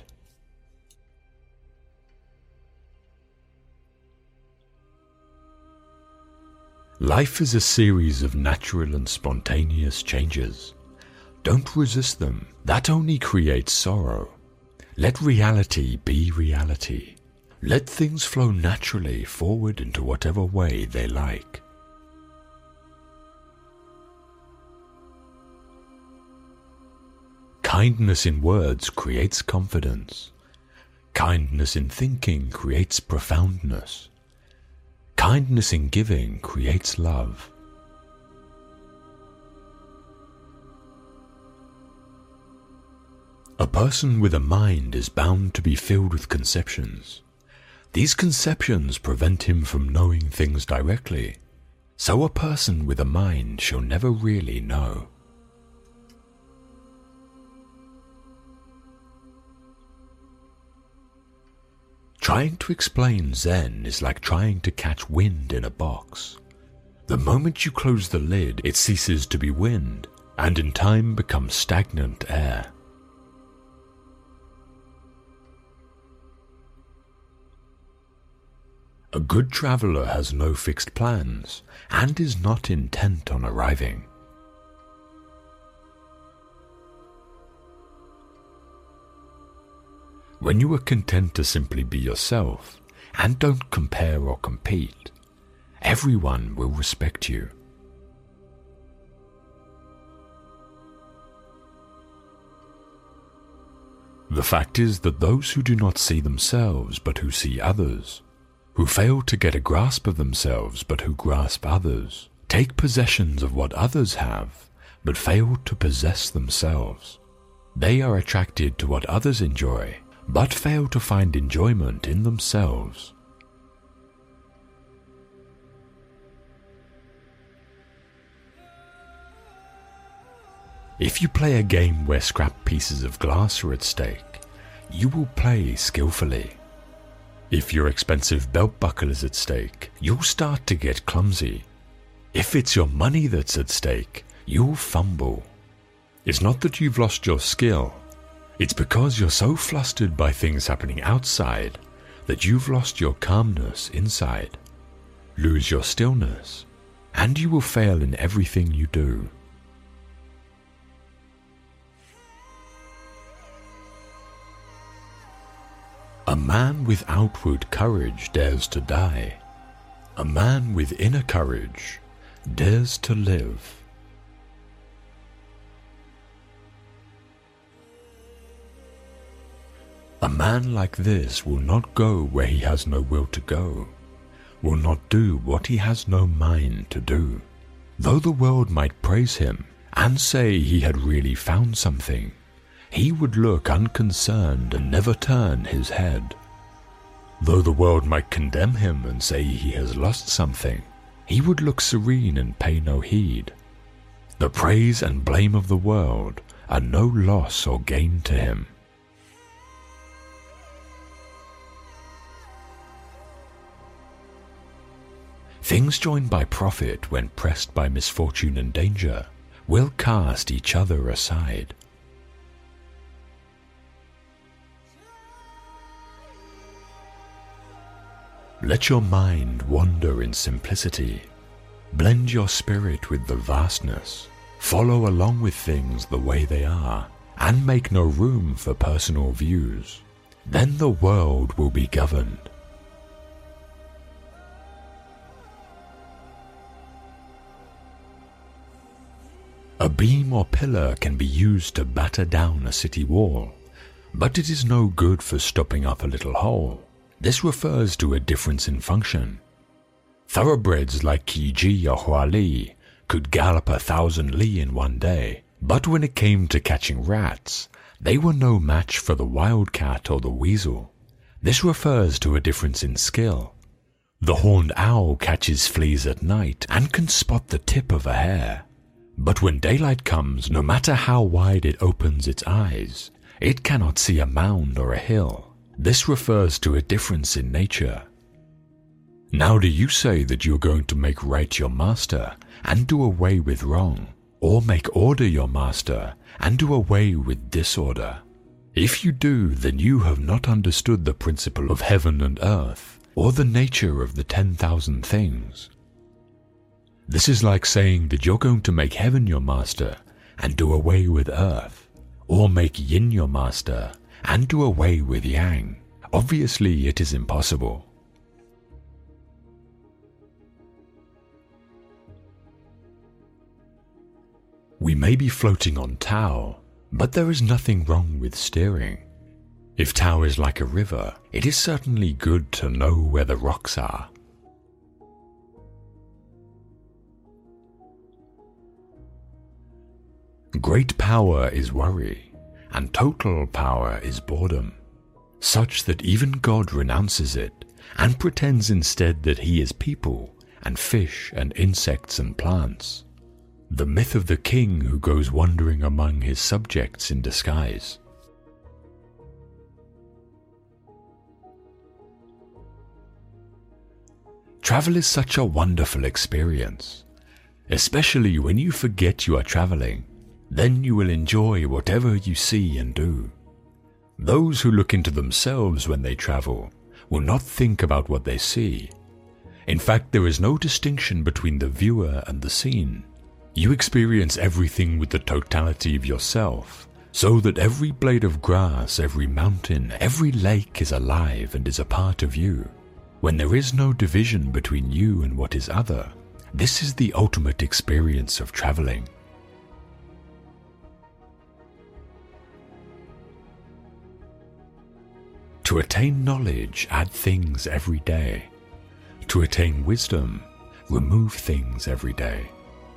Life is a series of natural and spontaneous changes. Don't resist them. That only creates sorrow. Let reality be reality. Let things flow naturally forward into whatever way they like. Kindness in words creates confidence. Kindness in thinking creates profoundness. Kindness in giving creates love. A person with a mind is bound to be filled with conceptions. These conceptions prevent him from knowing things directly, so a person with a mind shall never really know. Trying to explain Zen is like trying to catch wind in a box. The moment you close the lid, it ceases to be wind, and in time becomes stagnant air. A good traveler has no fixed plans, and is not intent on arriving. When you are content to simply be yourself, and don't compare or compete, everyone will respect you. The fact is that those who do not see themselves but who see others, who fail to get a grasp of themselves but who grasp others, take possessions of what others have but fail to possess themselves. They are attracted to what others enjoy but fail to find enjoyment in themselves. If you play a game where scrap pieces of glass are at stake, you will play skillfully. If your expensive belt buckle is at stake, you'll start to get clumsy. If it's your money that's at stake, you'll fumble. It's not that you've lost your skill. It's because you're so flustered by things happening outside that you've lost your calmness inside. Lose your stillness, and you will fail in everything you do. A man with outward courage dares to die. A man with inner courage dares to live. A man like this will not go where he has no will to go, will not do what he has no mind to do. Though the world might praise him and say he had really found something, he would look unconcerned and never turn his head. Though the world might condemn him and say he has lost something, he would look serene and pay no heed. The praise and blame of the world are no loss or gain to him. Things joined by profit when pressed by misfortune and danger will cast each other aside. Let your mind wander in simplicity. Blend your spirit with the vastness. Follow along with things the way they are, and make no room for personal views. Then the world will be governed. A beam or pillar can be used to batter down a city wall, but it is no good for stopping up a little hole. This refers to a difference in function. Thoroughbreds like Qi or Huali could gallop a thousand li in one day, but when it came to catching rats, they were no match for the wildcat or the weasel. This refers to a difference in skill. The horned owl catches fleas at night and can spot the tip of a hair. But when daylight comes, no matter how wide it opens its eyes, it cannot see a mound or a hill. This refers to a difference in nature. Now do you say that you're going to make right your master and do away with wrong, or make order your master and do away with disorder? If you do, then you have not understood the principle of heaven and earth, or the nature of the ten thousand things. This is like saying that you're going to make heaven your master and do away with earth, or make yin your master and do away with yang. Obviously, it is impossible. We may be floating on Tao, but there is nothing wrong with steering. If Tao is like a river, it is certainly good to know where the rocks are. Great power is worry, and total power is boredom, such that even God renounces it and pretends instead that he is people and fish and insects and plants. The myth of the king who goes wandering among his subjects in disguise. Travel is such a wonderful experience, especially when you forget you are traveling. Then you will enjoy whatever you see and do. Those who look into themselves when they travel will not think about what they see. In fact, there is no distinction between the viewer and the scene. You experience everything with the totality of yourself, so that every blade of grass, every mountain, every lake is alive and is a part of you. When there is no division between you and what is other, this is the ultimate experience of traveling. To attain knowledge, add things every day. To attain wisdom, remove things every day.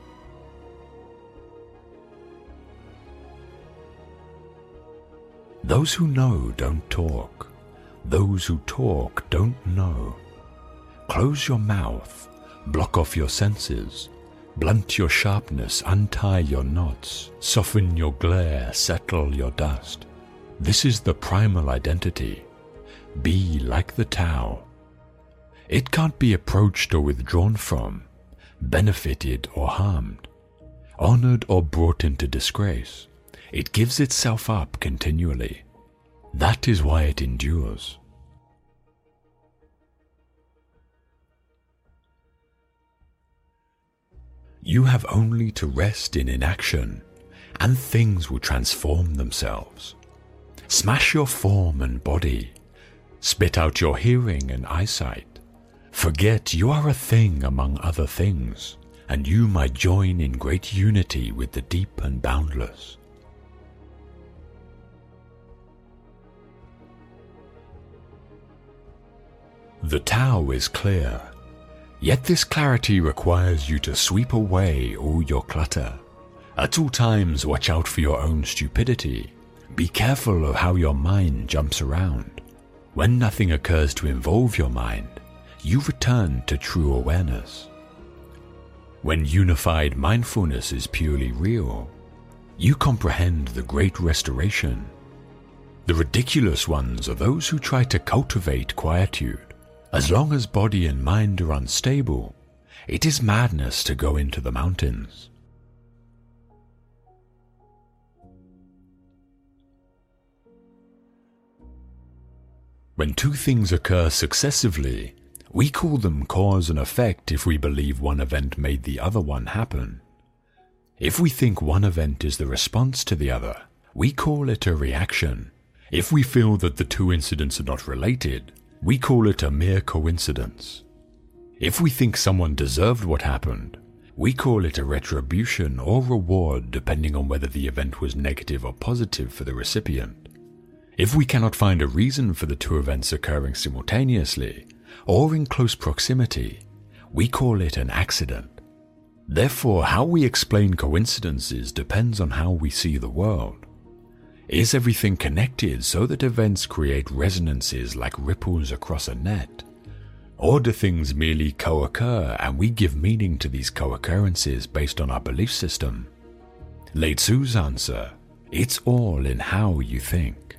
Those who know don't talk. Those who talk don't know. Close your mouth, block off your senses, blunt your sharpness, untie your knots, soften your glare, settle your dust. This is the primal identity. Be like the Tao. It can't be approached or withdrawn from, benefited or harmed, honored or brought into disgrace. It gives itself up continually. That is why it endures. You have only to rest in inaction, and things will transform themselves. Smash your form and body. Spit out your hearing and eyesight. Forget you are a thing among other things, and you might join in great unity with the deep and boundless. The Tao is clear, yet this clarity requires you to sweep away all your clutter. At all times, watch out for your own stupidity. Be careful of how your mind jumps around. When nothing occurs to involve your mind, you return to true awareness. When unified mindfulness is purely real, you comprehend the great restoration. The ridiculous ones are those who try to cultivate quietude. As long as body and mind are unstable, it is madness to go into the mountains. When two things occur successively, we call them cause and effect if we believe one event made the other one happen. If we think one event is the response to the other, we call it a reaction. If we feel that the two incidents are not related, we call it a mere coincidence. If we think someone deserved what happened, we call it a retribution or reward depending on whether the event was negative or positive for the recipient. If we cannot find a reason for the two events occurring simultaneously or in close proximity, we call it an accident. Therefore, how we explain coincidences depends on how we see the world. Is everything connected so that events create resonances like ripples across a net? Or do things merely co-occur and we give meaning to these co-occurrences based on our belief system? Lao Tzu's answer, it's all in how you think.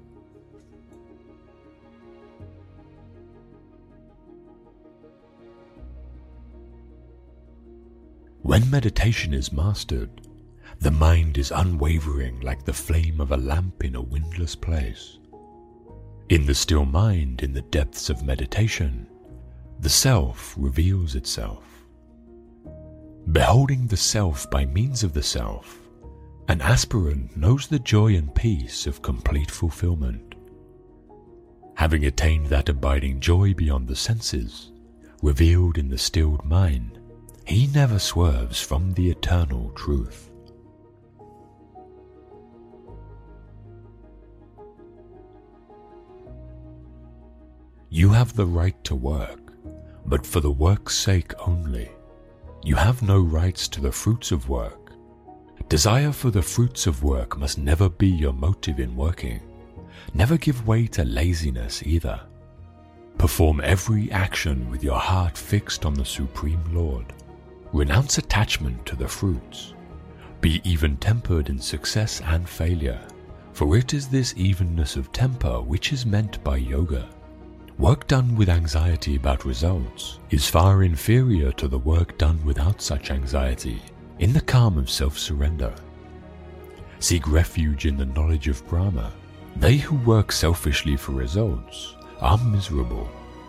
When meditation is mastered, the mind is unwavering like the flame of a lamp in a windless place. In the still mind, in the depths of meditation, the self reveals itself. Beholding the self by means of the self, an aspirant knows the joy and peace of complete fulfillment. Having attained that abiding joy beyond the senses, revealed in the stilled mind, he never swerves from the eternal truth. You have the right to work, but for the work's sake only. You have no rights to the fruits of work. Desire for the fruits of work must never be your motive in working. Never give way to laziness either. Perform every action with your heart fixed on the Supreme Lord. Renounce attachment to the fruits. Be even-tempered in success and failure, for it is this evenness of temper which is meant by yoga. Work done with anxiety about results is far inferior to the work done without such anxiety, in the calm of self-surrender. Seek refuge in the knowledge of Brahma. They who work selfishly for results are miserable.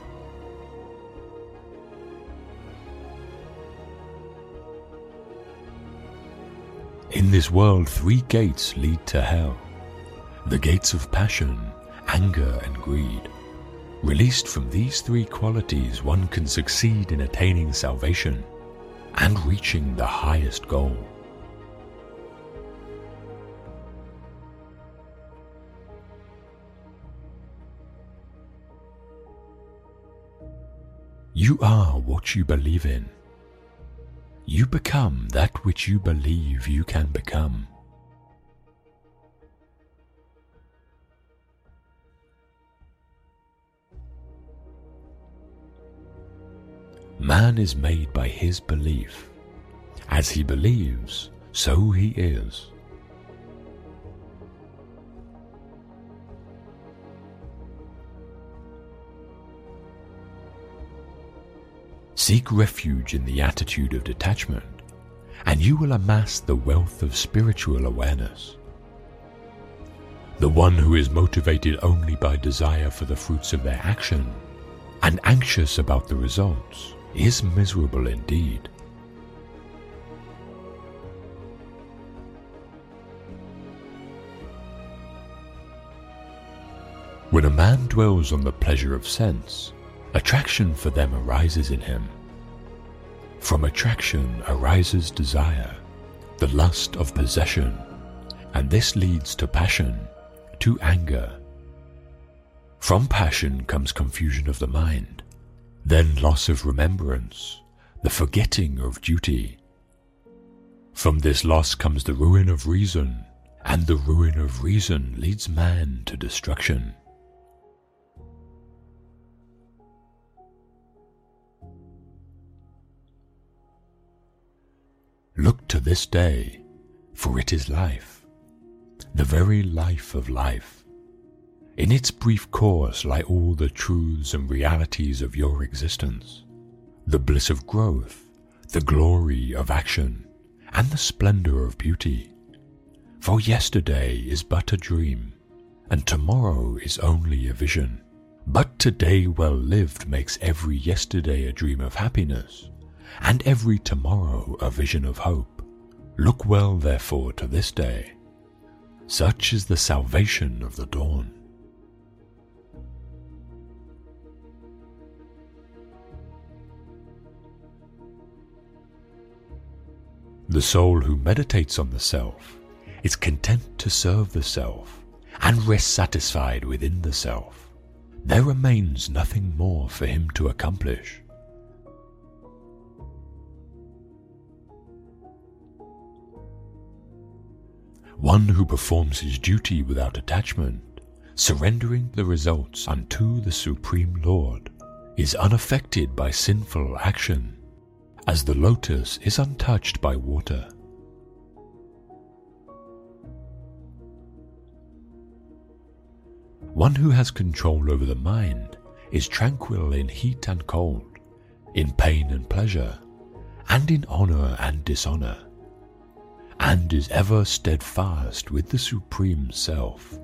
In this world, three gates lead to hell. The gates of passion, anger, and greed. Released from these three qualities, one can succeed in attaining salvation and reaching the highest goal. You are what you believe in. You become that which you believe you can become. Man is made by his belief. As he believes, so he is. Seek refuge in the attitude of detachment, and you will amass the wealth of spiritual awareness. The one who is motivated only by desire for the fruits of their action and anxious about the results is miserable indeed. When a man dwells on the pleasure of sense, attraction for them arises in him. From attraction arises desire, the lust of possession, and this leads to passion, to anger. From passion comes confusion of the mind, then loss of remembrance, the forgetting of duty. From this loss comes the ruin of reason, and the ruin of reason leads man to destruction. Look to this day, for it is life, the very life of life. In its brief course lie all the truths and realities of your existence, the bliss of growth, the glory of action, and the splendor of beauty. For yesterday is but a dream, and tomorrow is only a vision. But today well lived makes every yesterday a dream of happiness, and every tomorrow a vision of hope. Look well therefore to this day. Such is the salvation of the dawn. The soul who meditates on the self is content to serve the self and rests satisfied within the self. There remains nothing more for him to accomplish. One who performs his duty without attachment, surrendering the results unto the Supreme Lord, is unaffected by sinful action, as the lotus is untouched by water. One who has control over the mind is tranquil in heat and cold, in pain and pleasure, and in honor and dishonor, and is ever steadfast with the Supreme Self.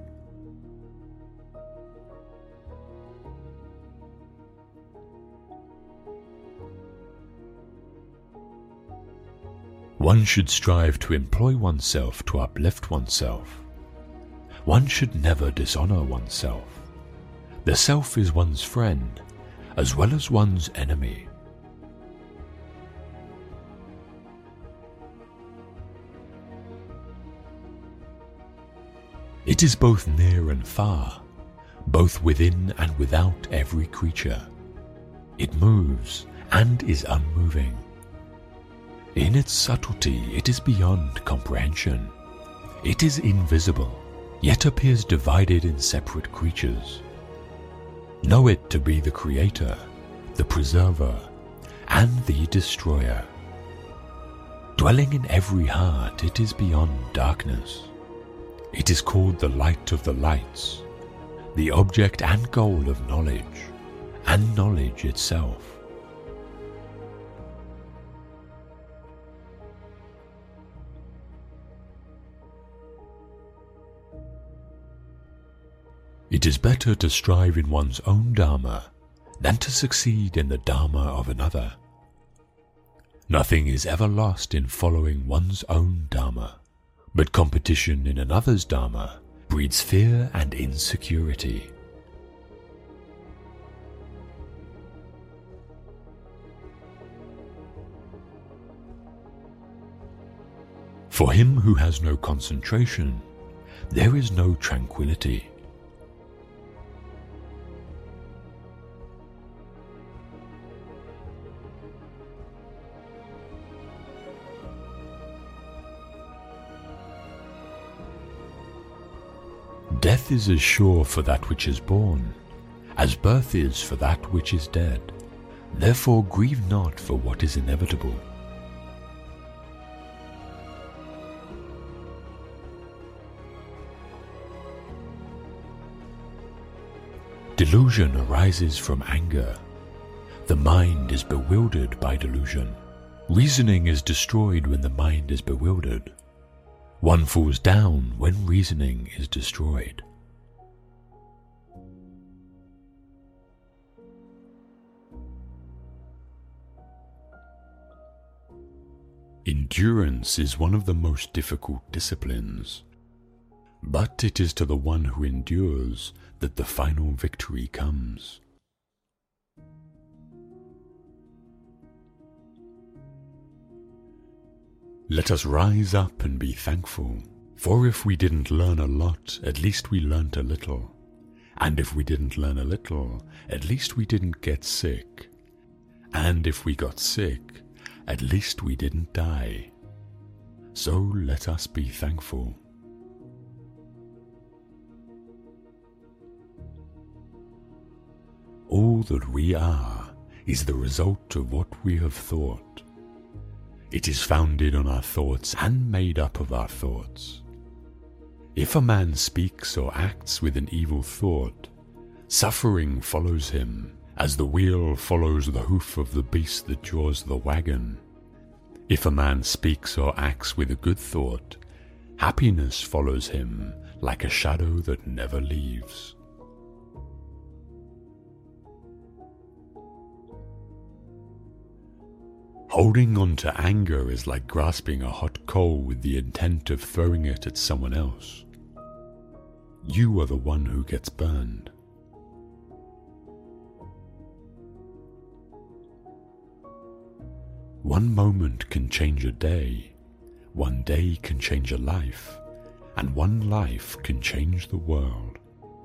One should strive to employ oneself to uplift oneself. One should never dishonor oneself. The self is one's friend, as well as one's enemy. It is both near and far, both within and without every creature. It moves and is unmoving. In its subtlety it is beyond comprehension. It is invisible, yet appears divided in separate creatures. Know it to be the Creator, the Preserver, and the Destroyer. Dwelling in every heart, it is beyond darkness. It is called the light of the lights, the object and goal of knowledge, and knowledge itself. It is better to strive in one's own Dharma than to succeed in the Dharma of another. Nothing is ever lost in following one's own Dharma, but competition in another's Dharma breeds fear and insecurity. For him who has no concentration, there is no tranquility. Death is as sure for that which is born, as birth is for that which is dead. Therefore grieve not for what is inevitable. Delusion arises from anger. The mind is bewildered by delusion. Reasoning is destroyed when the mind is bewildered. One falls down when reasoning is destroyed. Endurance is one of the most difficult disciplines, but it is to the one who endures that the final victory comes. Let us rise up and be thankful, for if we didn't learn a lot, at least we learnt a little. And if we didn't learn a little, at least we didn't get sick. And if we got sick, at least we didn't die. So let us be thankful. All that we are is the result of what we have thought. It is founded on our thoughts and made up of our thoughts. If a man speaks or acts with an evil thought, suffering follows him, as the wheel follows the hoof of the beast that draws the wagon. If a man speaks or acts with a good thought, happiness follows him like a shadow that never leaves. Holding on to anger is like grasping a hot coal with the intent of throwing it at someone else. You are the one who gets burned. One moment can change a day, one day can change a life, and one life can change the world.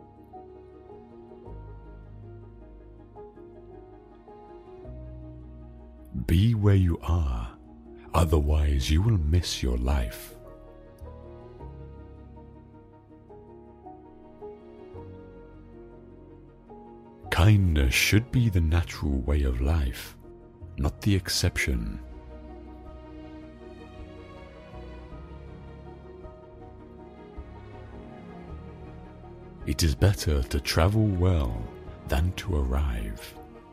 Be where you are, otherwise you will miss your life. Kindness should be the natural way of life, not the exception. It is better to travel well than to arrive.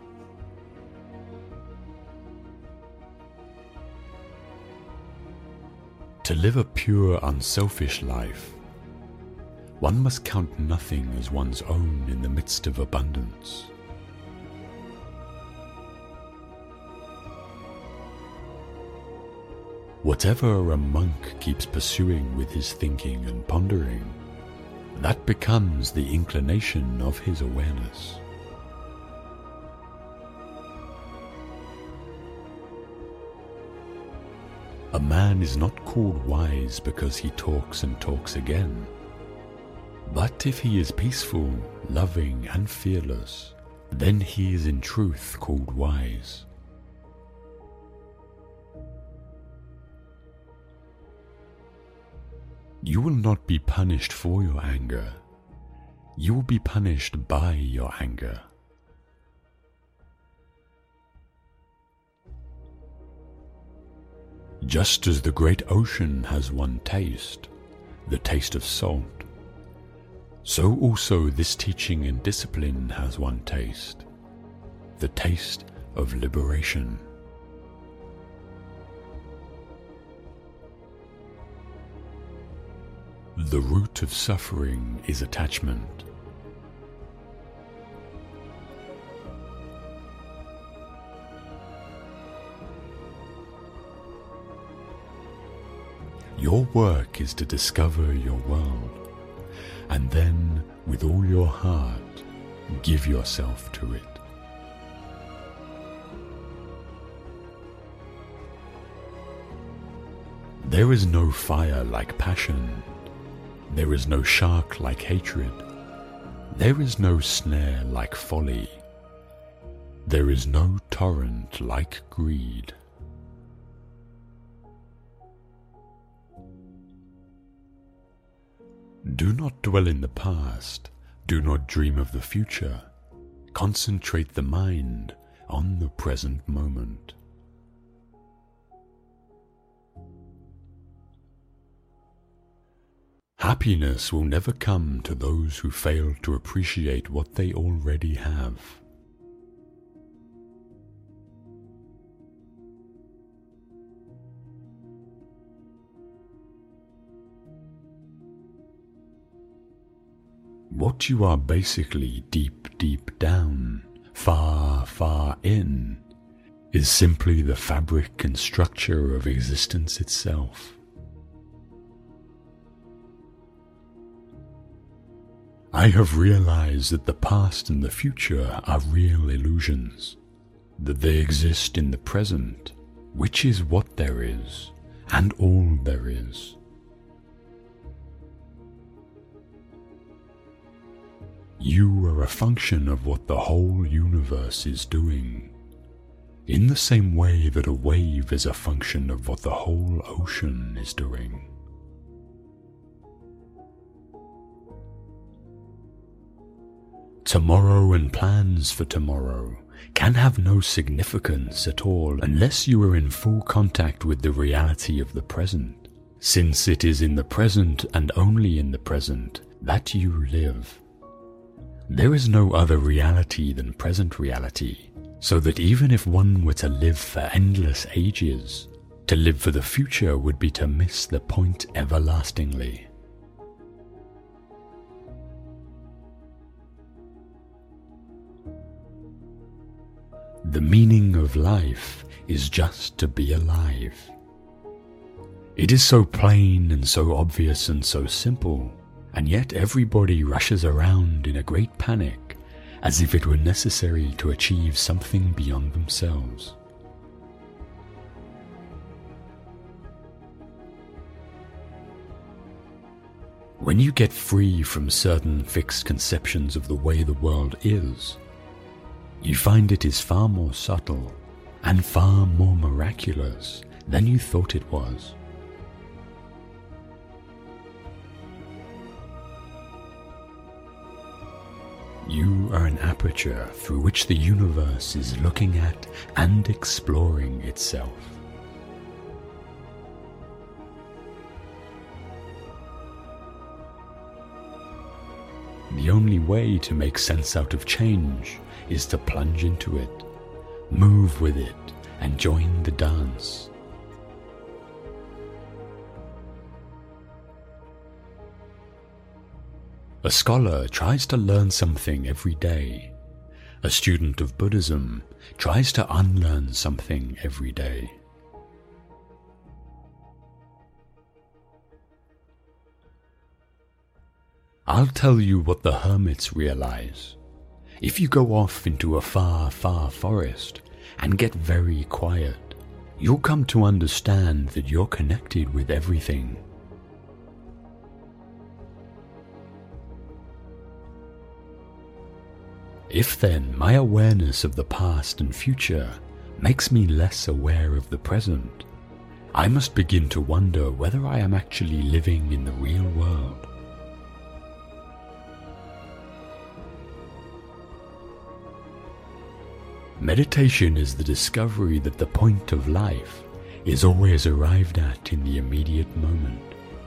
To live a pure, unselfish life, one must count nothing as one's own in the midst of abundance. Whatever a monk keeps pursuing with his thinking and pondering, that becomes the inclination of his awareness. A man is not called wise because he talks and talks again. But if he is peaceful, loving, and fearless, then he is in truth called wise. You will not be punished for your anger. You will be punished by your anger. Just as the great ocean has one taste, the taste of salt, so also this teaching and discipline has one taste, the taste of liberation. The root of suffering is attachment. Your work is to discover your world, and then, with all your heart, give yourself to it. There is no fire like passion. There is no shark like hatred. There is no snare like folly. There is no torrent like greed. Do not dwell in the past. Do not dream of the future. Concentrate the mind on the present moment. Happiness will never come to those who fail to appreciate what they already have. What you are basically deep, deep down, far, far in, is simply the fabric and structure of existence itself. I have realized that the past and the future are real illusions, that they exist in the present, which is what there is, and all there is. You are a function of what the whole universe is doing, in the same way that a wave is a function of what the whole ocean is doing. Tomorrow and plans for tomorrow can have no significance at all unless you are in full contact with the reality of the present, since it is in the present and only in the present that you live. There is no other reality than present reality, so that even if one were to live for endless ages, to live for the future would be to miss the point everlastingly. The meaning of life is just to be alive. It is so plain and so obvious and so simple, and yet everybody rushes around in a great panic, as if it were necessary to achieve something beyond themselves. When you get free from certain fixed conceptions of the way the world is, you find it is far more subtle and far more miraculous than you thought it was. You are an aperture through which the universe is looking at and exploring itself. The only way to make sense out of change is to plunge into it, move with it, and join the dance. A scholar tries to learn something every day. A student of Buddhism tries to unlearn something every day. I'll tell you what the hermits realize. If you go off into a far, far forest and get very quiet, you'll come to understand that you're connected with everything. If then my awareness of the past and future makes me less aware of the present, I must begin to wonder whether I am actually living in the real world. Meditation is the discovery that the point of life is always arrived at in the immediate moment.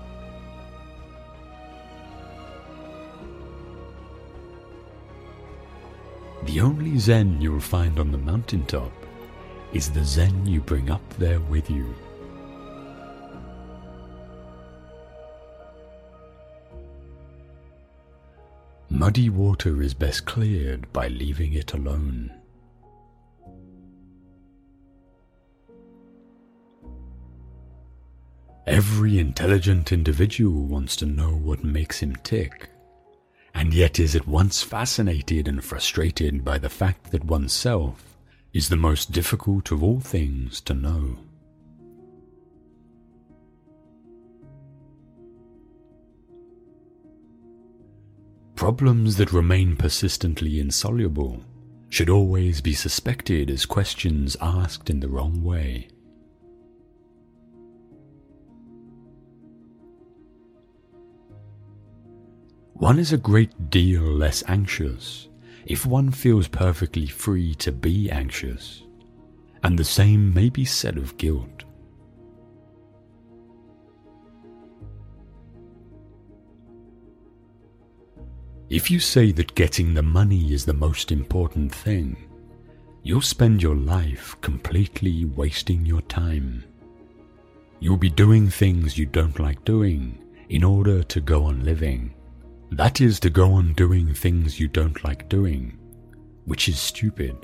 The only Zen you'll find on the mountaintop is the Zen you bring up there with you. Muddy water is best cleared by leaving it alone. Every intelligent individual wants to know what makes him tick, and yet is at once fascinated and frustrated by the fact that oneself is the most difficult of all things to know. Problems that remain persistently insoluble should always be suspected as questions asked in the wrong way. One is a great deal less anxious if one feels perfectly free to be anxious, and the same may be said of guilt. If you say that getting the money is the most important thing, you'll spend your life completely wasting your time. You'll be doing things you don't like doing in order to go on living. That is, to go on doing things you don't like doing, which is stupid.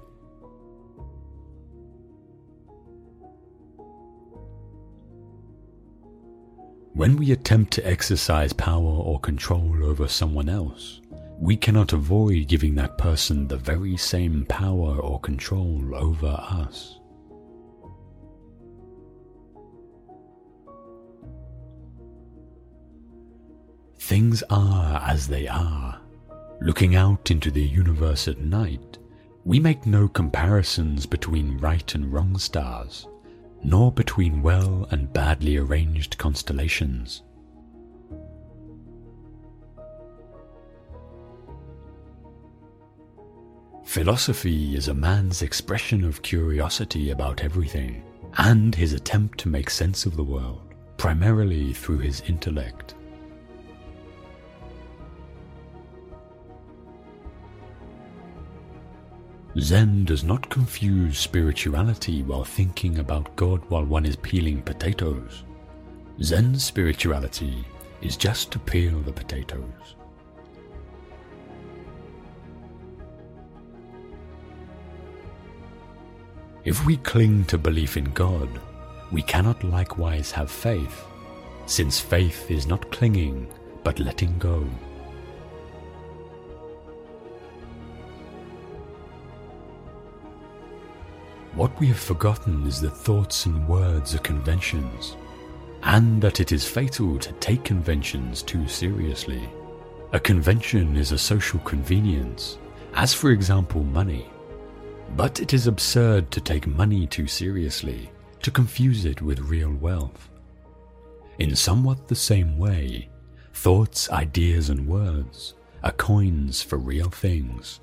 When we attempt to exercise power or control over someone else, we cannot avoid giving that person the very same power or control over us. Things are as they are. Looking out into the universe at night, we make no comparisons between right and wrong stars, nor between well and badly arranged constellations. Philosophy is a man's expression of curiosity about everything, and his attempt to make sense of the world, primarily through his intellect. Zen does not confuse spirituality while thinking about God while one is peeling potatoes. Zen spirituality is just to peel the potatoes. If we cling to belief in God, we cannot likewise have faith, since faith is not clinging, but letting go. What we have forgotten is that thoughts and words are conventions, and that it is fatal to take conventions too seriously. A convention is a social convenience, as for example money. But it is absurd to take money too seriously, to confuse it with real wealth. In somewhat the same way, thoughts, ideas, and words are coins for real things.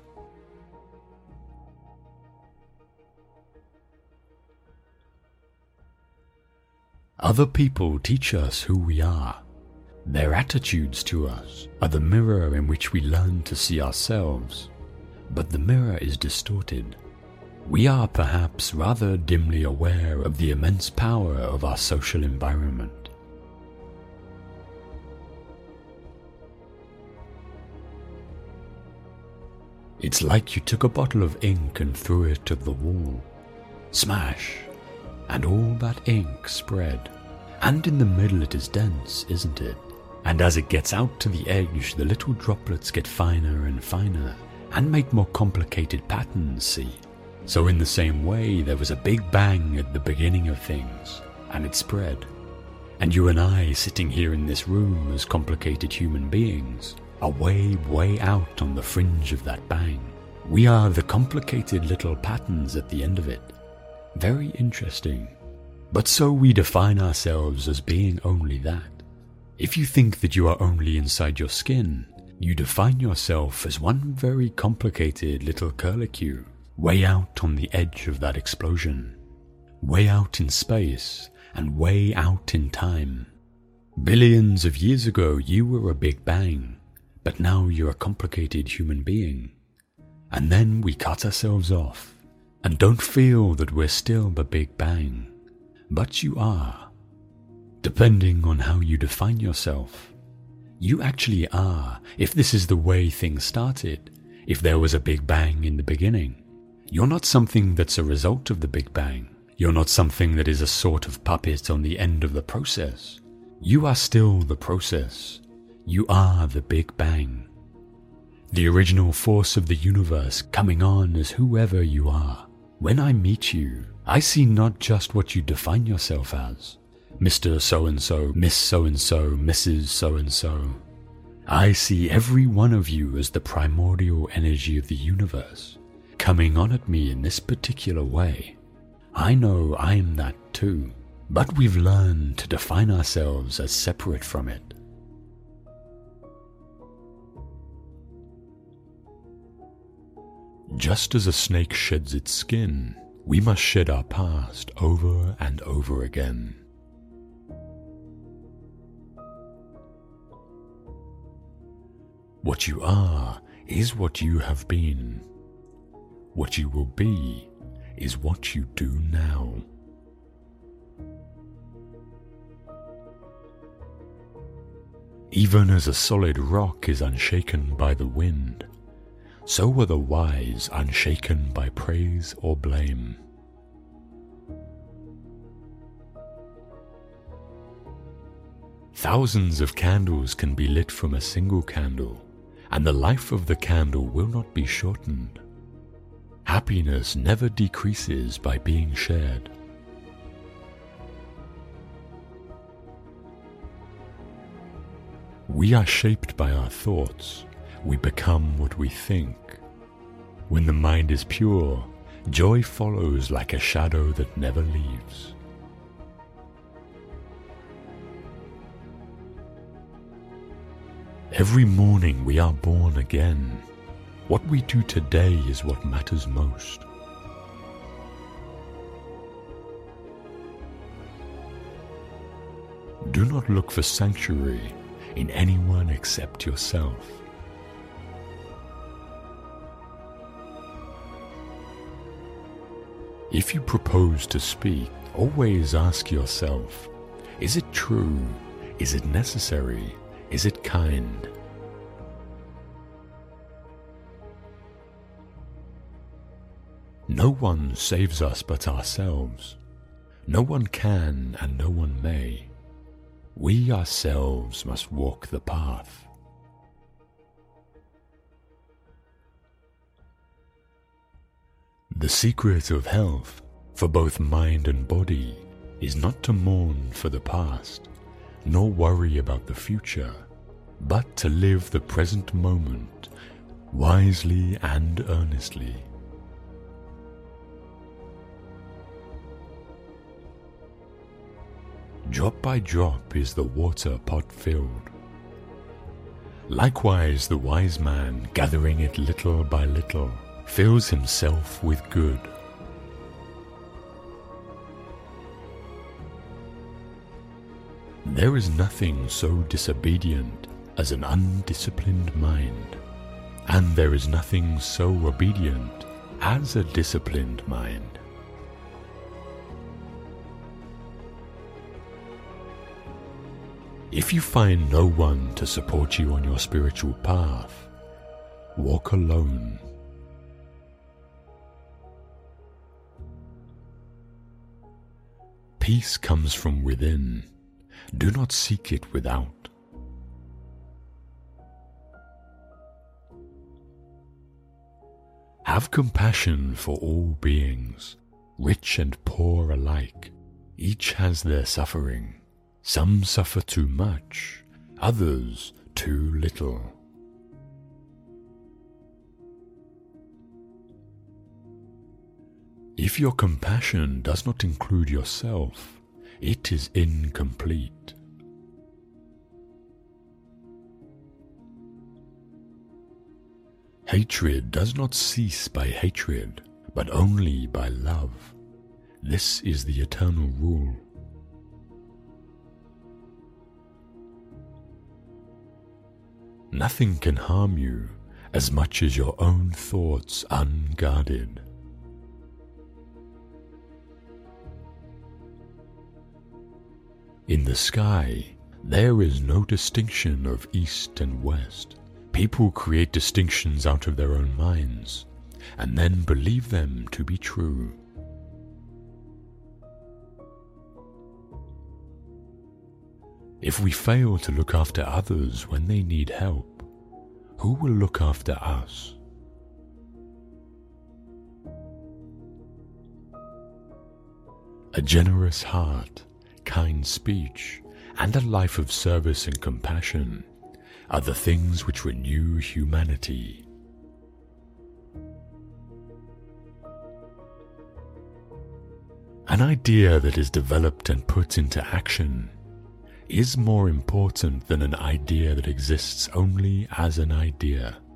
Other people teach us who we are. Their attitudes to us are the mirror in which we learn to see ourselves, but the mirror is distorted. We are perhaps rather dimly aware of the immense power of our social environment. It's like you took a bottle of ink and threw it at the wall. Smash! And all that ink spread. And in the middle it is dense, isn't it? And as it gets out to the edge, the little droplets get finer and finer, and make more complicated patterns, see? So in the same way, there was a big bang at the beginning of things, and it spread. And you and I, sitting here in this room as complicated human beings, are way, way out on the fringe of that bang. We are the complicated little patterns at the end of it. Very interesting. But so we define ourselves as being only that. If you think that you are only inside your skin, you define yourself as one very complicated little curlicue, way out on the edge of that explosion, way out in space and way out in time. Billions of years ago you were a big bang, but now you're a complicated human being. And then we cut ourselves off, and don't feel that we're still the big bang, but you are. Depending on how you define yourself, you actually are, if this is the way things started, if there was a big bang in the beginning. You're not something that's a result of the big bang. You're not something that is a sort of puppet on the end of the process. You are still the process. You are the big bang. The original force of the universe coming on as whoever you are. When I meet you, I see not just what you define yourself as, Mister So-and-so, Miss So-and-so, Missus So-and-so. I see every one of you as the primordial energy of the universe, coming on at me in this particular way. I know I'm that too, but we've learned to define ourselves as separate from it. Just as a snake sheds its skin, we must shed our past over and over again. What you are is what you have been. What you will be is what you do now. Even as a solid rock is unshaken by the wind, so are the wise unshaken by praise or blame. Thousands of candles can be lit from a single candle, and the life of the candle will not be shortened. Happiness never decreases by being shared. We are shaped by our thoughts. We become what we think. When the mind is pure, joy follows like a shadow that never leaves. Every morning we are born again. What we do today is what matters most. Do not look for sanctuary in anyone except yourself. If you propose to speak, always ask yourself, is it true? Is it necessary? Is it kind? No one saves us but ourselves. No one can and no one may. We ourselves must walk the path. The secret of health, for both mind and body, is not to mourn for the past, nor worry about the future, but to live the present moment wisely and earnestly. Drop by drop is the water pot filled. Likewise the wise man, gathering it little by little, fills himself with good. There is nothing so disobedient as an undisciplined mind, and there is nothing so obedient as a disciplined mind. If you find no one to support you on your spiritual path, walk alone. Peace comes from within. Do not seek it without. Have compassion for all beings, rich and poor alike. Each has their suffering. Some suffer too much, others too little. If your compassion does not include yourself, it is incomplete. Hatred does not cease by hatred, but only by love. This is the eternal rule. Nothing can harm you as much as your own thoughts unguarded. In the sky, there is no distinction of east and west. People create distinctions out of their own minds, and then believe them to be true. If we fail to look after others when they need help, who will look after us? A generous heart, kind speech, and a life of service and compassion are the things which renew humanity. An idea that is developed and put into action is more important than an idea that exists only as an idea.